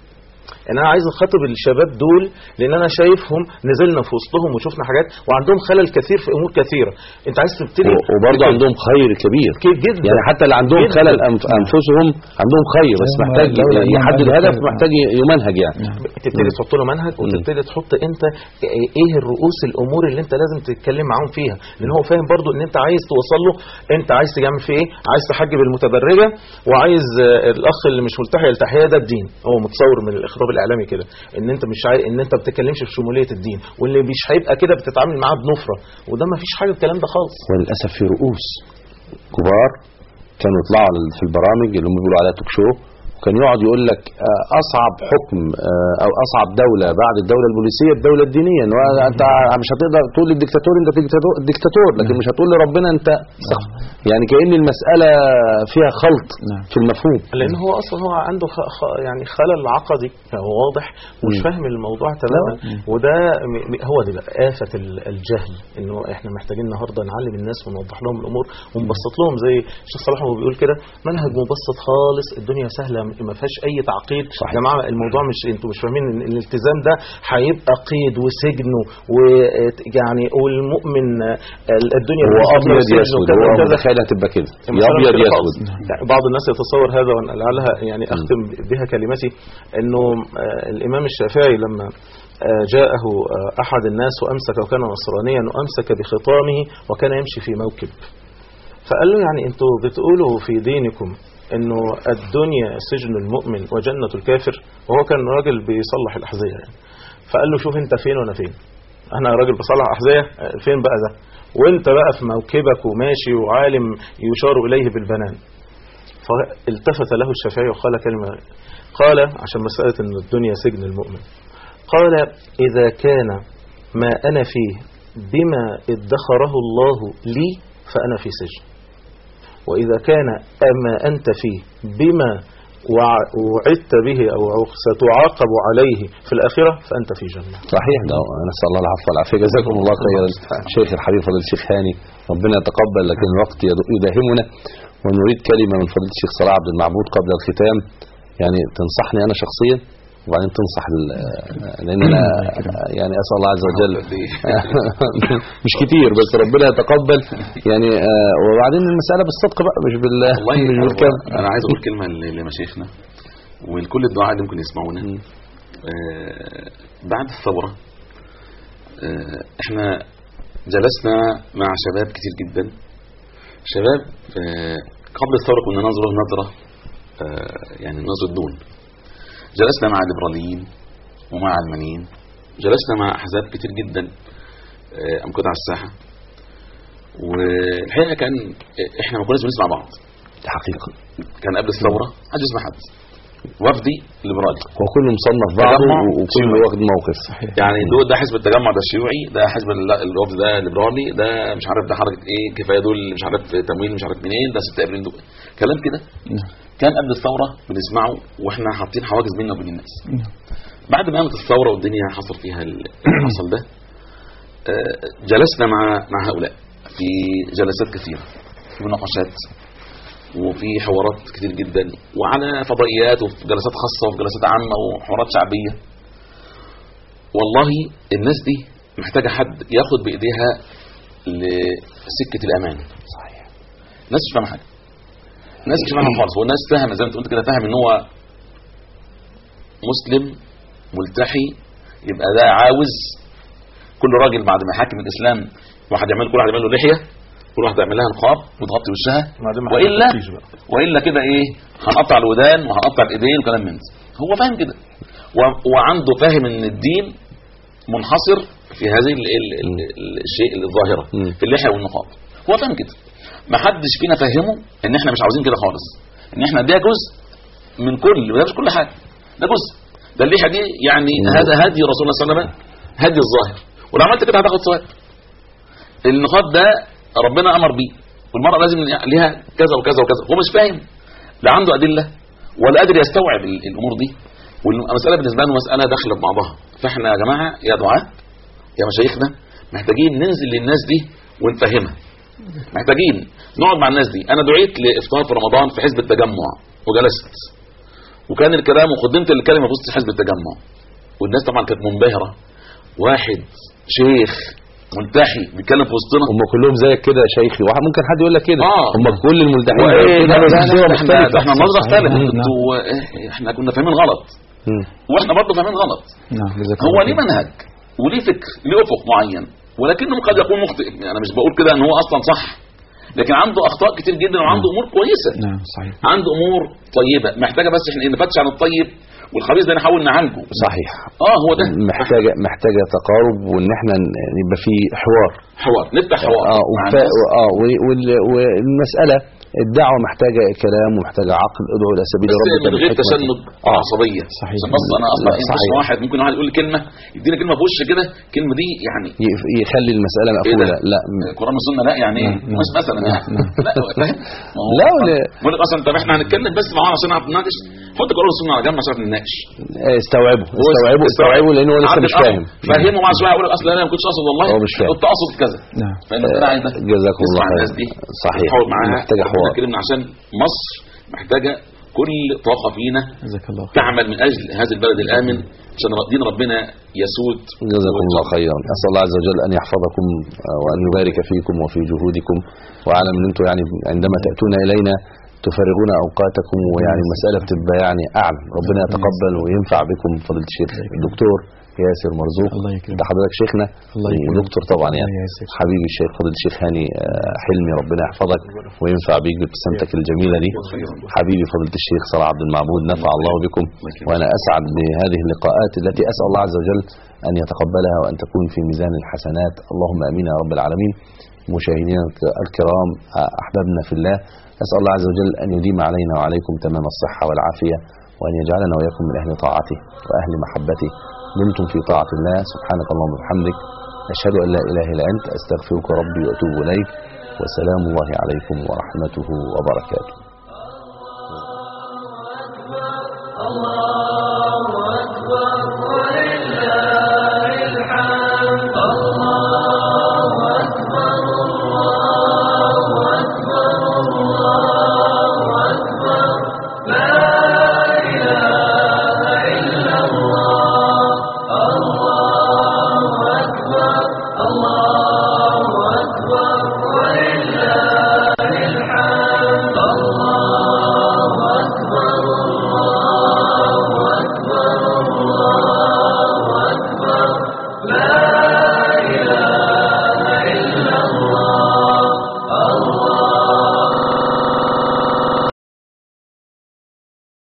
يعني انا عايز اخاطب الشباب دول لان انا شايفهم نزلنا في وسطهم وشفنا حاجات وعندهم خلل كثير في امور كثيره. انت عايز تبتدي وبرضه عندهم خير كبير جدا، يعني حتى اللي عندهم خلل انفسهم عندهم خير، بس محتاج يحدد الهدف، محتاج يمنهج يعني. تبتدي تحط له منهج وتبتدي تحط انت ايه الرؤوس الامور اللي انت لازم تتكلم معاهم فيها، لان هو فاهم برضه ان انت عايز توصل له انت عايز تعمل فيه ايه. عايز تحجب المتبرجه وعايز الاخ اللي مش ملتحي يلتحي، ده الدين. هو متصور من الاخراب الاعلامي كده ان انت مش ان انت بتتكلمش في شموليه الدين، واللي مش هيبقى كده بتتعامل معاه بنفره، وده ما فيش حاجه الكلام ده خالص. وللاسف في رؤوس كبار كانوا يطلعوا في البرامج اللي هم بيقولوا عليها توك شو، وكان يقعد يقول لك اصعب حكم او اصعب دوله بعد الدوله البوليسيه الدوله الدينيه، ان انت مش هتقدر تقول للدكتاتور انت دكتاتور، لكن مش هتقول لربنا انت صح. يعني كأن المساله فيها خلط في المفهوم، لان هو اصلا هو عنده يعني خلل عقدي هو واضح ومش فاهم الموضوع تماما. وده هو دي بقى آفة الجهل، انه احنا محتاجين النهارده نعلم الناس ونوضح لهم الامور ونبسط لهم، زي الشيخ صلاح هو بيقول كده منهج مبسط خالص، الدنيا سهله ما فيهاش اي تعقيد. يا جماعه الموضوع مش انتوا مش فاهمين ان الالتزام ده هيبقى قيد وسجن، ويعني والمؤمن الدنيا هو ابيض يسود، هو متخيل هتبقى كده يا ابيض يسود. بعض الناس يتصور هذا، ولعلها يعني اختم بها كلمتي، انه الامام الشافعي لما جاءه احد الناس وامسك وكان نصرانيا وامسك بخطامه وكان يمشي في موكب، فقال له يعني انتوا بتقولوا في دينكم انه الدنيا سجن المؤمن وجنة الكافر، وهو كان راجل بيصلح الاحذية يعني. فقال له شوف انت فين وانا فين، انا راجل بصلح احذية فين بقى ده، وانت بقى في موكبك وماشي وعالم يشار اليه بالبنان. فالتفت له الشافعي وقال كلمة، قال عشان مسألة ان الدنيا سجن المؤمن، قال اذا كان ما انا فيه بما ادخره الله لي فانا في سجن، وإذا كان أما أنت فيه بما وعدت به أو ستعاقب عليه في الآخرة فأنت في جنة. صحيح، نسأل الله العفو والعافية. جزاكم الله خيرا شيخ الحبيب فضيلة الشيخ هاني، ربنا يتقبل، لكن الوقت يداهمنا، ونريد كلمة من فضيلة الشيخ صلاح عبد المعبود قبل الختام، يعني تنصحني أنا شخصيا وبعدين تنصح لان انا يعني اسال الله عز وجل مش كتير بس ربنا يتقبل يعني، وبعدين المساله بالصدق بقى مش بالكلام. انا عايز اقول كلمه لمشايخنا ولكل الدعاء اللي ممكن يسمعونا. بعد الثوره احنا جلسنا مع شباب كتير جدا، شباب قبل الثوره كنا ننظر نظره يعني نظره دون. جلسنا مع الليبراليين ومع علمانيين، جلسنا مع احزاب كتير جدا امكنة على الساحه، والحقيقه كان احنا ما كناش بنسمع بعض. دي حقيقه، كان قبل الثوره محدش يسمع حد، وفدي ليبرالي هو كله مصنف بعض وكله واخد موقف. يعني ده حزب التجمع ده الشيوعي، ده حزب الوفد ده ليبرالي، ده مش عارف ده حركه ايه كفايه دول مش عارف تمويل مش عارف منين، ده 6 ابريل دول كلام كده. كان قبل الثوره بنسمعه واحنا حاطين حواجز بيننا وبين الناس. بعد ما قامت الثوره والدنيا حصل فيها اللي حصل ده، جلسنا مع هؤلاء في جلسات كثيره، في مناقشات وفي حوارات كتير جدا، وعلى فضائيات وفي جلسات خاصه وفي جلسات عامه وحوارات شعبيه. والله الناس دي محتاجه حد ياخد بايديها لسكه الامان. صحيح، الناس مش فاهمه حاجه، الناس مش فاهمه خالص، والناس فاهمه زي ما انت قلت كده، فاهم ان هو مسلم ملتحي يبقى ده عاوز كل راجل بعد ما يحاكم الاسلام كل واحد يعمل له لحيه، كل واحد يعمل لها نقاب وتغطي وشها، والا كده ايه هنقطع الودان وهنقطع الايدين وكلام من ده. هو فاهم كده، وعنده فاهم ان الدين منحصر في هذه الشيء الظاهره في اللحيه والنقاب. هو فاهم كده، ما حدش فينا فهمه ان احنا مش عاوزين كده خالص، ان احنا ده جزء من كل، وده مش كل حاجه، ده جزء، ده اللحيه دي يعني هذا هدي رسول الله صلى الله عليه وسلم، هدي الظاهر، ولو عملت كده هتاخد ثواب. النقاب ده ربنا امر بيه، والمرأة لازم لها كذا وكذا وكذا. هو مش فاهم، لا عنده ادله ولا قادر يستوعب الامور دي، والمساله بالنسبه له مساله داخله ببعضها. فاحنا يا جماعه يا دعاة يا مشايخنا محتاجين ننزل للناس دي ونفهمها، محتاجين نقعد مع الناس دي. انا دعيت لافطار في رمضان في حزب التجمع وجلست وكان الكلام وقدمت الكلمه في وسط حزب التجمع، والناس طبعا كانت منبهره. واحد شيخ ملتحي بيتكلم في وسطنا. هم كلهم زيك كده يا شيخي، واحد ممكن حد يقول لك كده هم كل الملتحين احنا النظره اختلفت، احنا كنا فاهمين غلط واحنا برضه فاهمين غلط. هو ليه منهج وليه فكر ليه افق معين، ولكنه قد يكون مخطئ. انا مش بقول كده ان هو اصلا صح، لكن عنده اخطاء كتير جدا وعنده امور كويسه. نعم صحيح. عنده امور طيبه محتاجه بس احنا نفتش عن الطيب والخبيث ده نحاول نعالجه. صحيح. هو ده محتاجه تقارب، وان احنا يبقى في حوار نفتح حوار. والمساله الدعوه محتاجه كلام ومحتاجه عقل. ادعو الى سبيل ربك من غير تشنج عصبيه. صحيح. بس انا اصلا واحد ممكن واحد يقول كلمه يدينا كلمه في وش كده، الكلمه دي يعني يخلي المساله مقفوله. لا القران والسنه لا يعني ايه مش مثلا يعني لا فاهم. لا بقول لك اصلا طب احنا هنتكلم بس معانا عشان نعرف نناقش، حط القران والسنه على جنب عشان نناقش. استوعبوا لانه هو لسه مش فاهم. فهمه مع شويه يقول لك اصلا انا ما كنتش اقصد والله كنت اقصد كذا. نعم. جزاكم الله خير. صحيح. محتاجه حوار. عشان مصر محتاجة كل طاقة فينا تعمل من أجل هذا البلد الآمن عشان دين ربنا يسود. جزاكم الله خيرا. أسأل الله عز وجل أن يحفظكم وأن يبارك فيكم وفي جهودكم، وأعلم أن أنتم يعني عندما تأتون إلينا تفرغون أوقاتكم، ويعني المسألة بتبقى يعني أعلم. ربنا يتقبل وينفع بكم فضيلة الشيخ الدكتور ياسر مرزوق. ده حضرتك شيخنا ودكتور طبعا يعني حبيبي الشيخ فضيلة الشيخ هاني حلمي، ربنا يحفظك وينفع بيك بابتسامتك الجميلة دي. حبيبي فضيلة الشيخ صلاح عبد المعبود، نفع الله بكم، وأنا أسعد بهذه اللقاءات التي أسأل الله عز وجل أن يتقبلها وأن تكون في ميزان الحسنات. اللهم آمين يا رب العالمين. مشاهدينا الكرام أحبابنا في الله، أسأل الله عز وجل أن يديم علينا وعليكم تمام الصحة والعافية، وأن يجعلنا وإياكم من أهل طاعته وأهل محبته. دمتم في طاعة الله. سبحانك اللهم وبحمدك، أشهد أن لا إله إلا أنت، أستغفرك ربي وأتوب إليك، وسلام الله عليكم ورحمته وبركاته.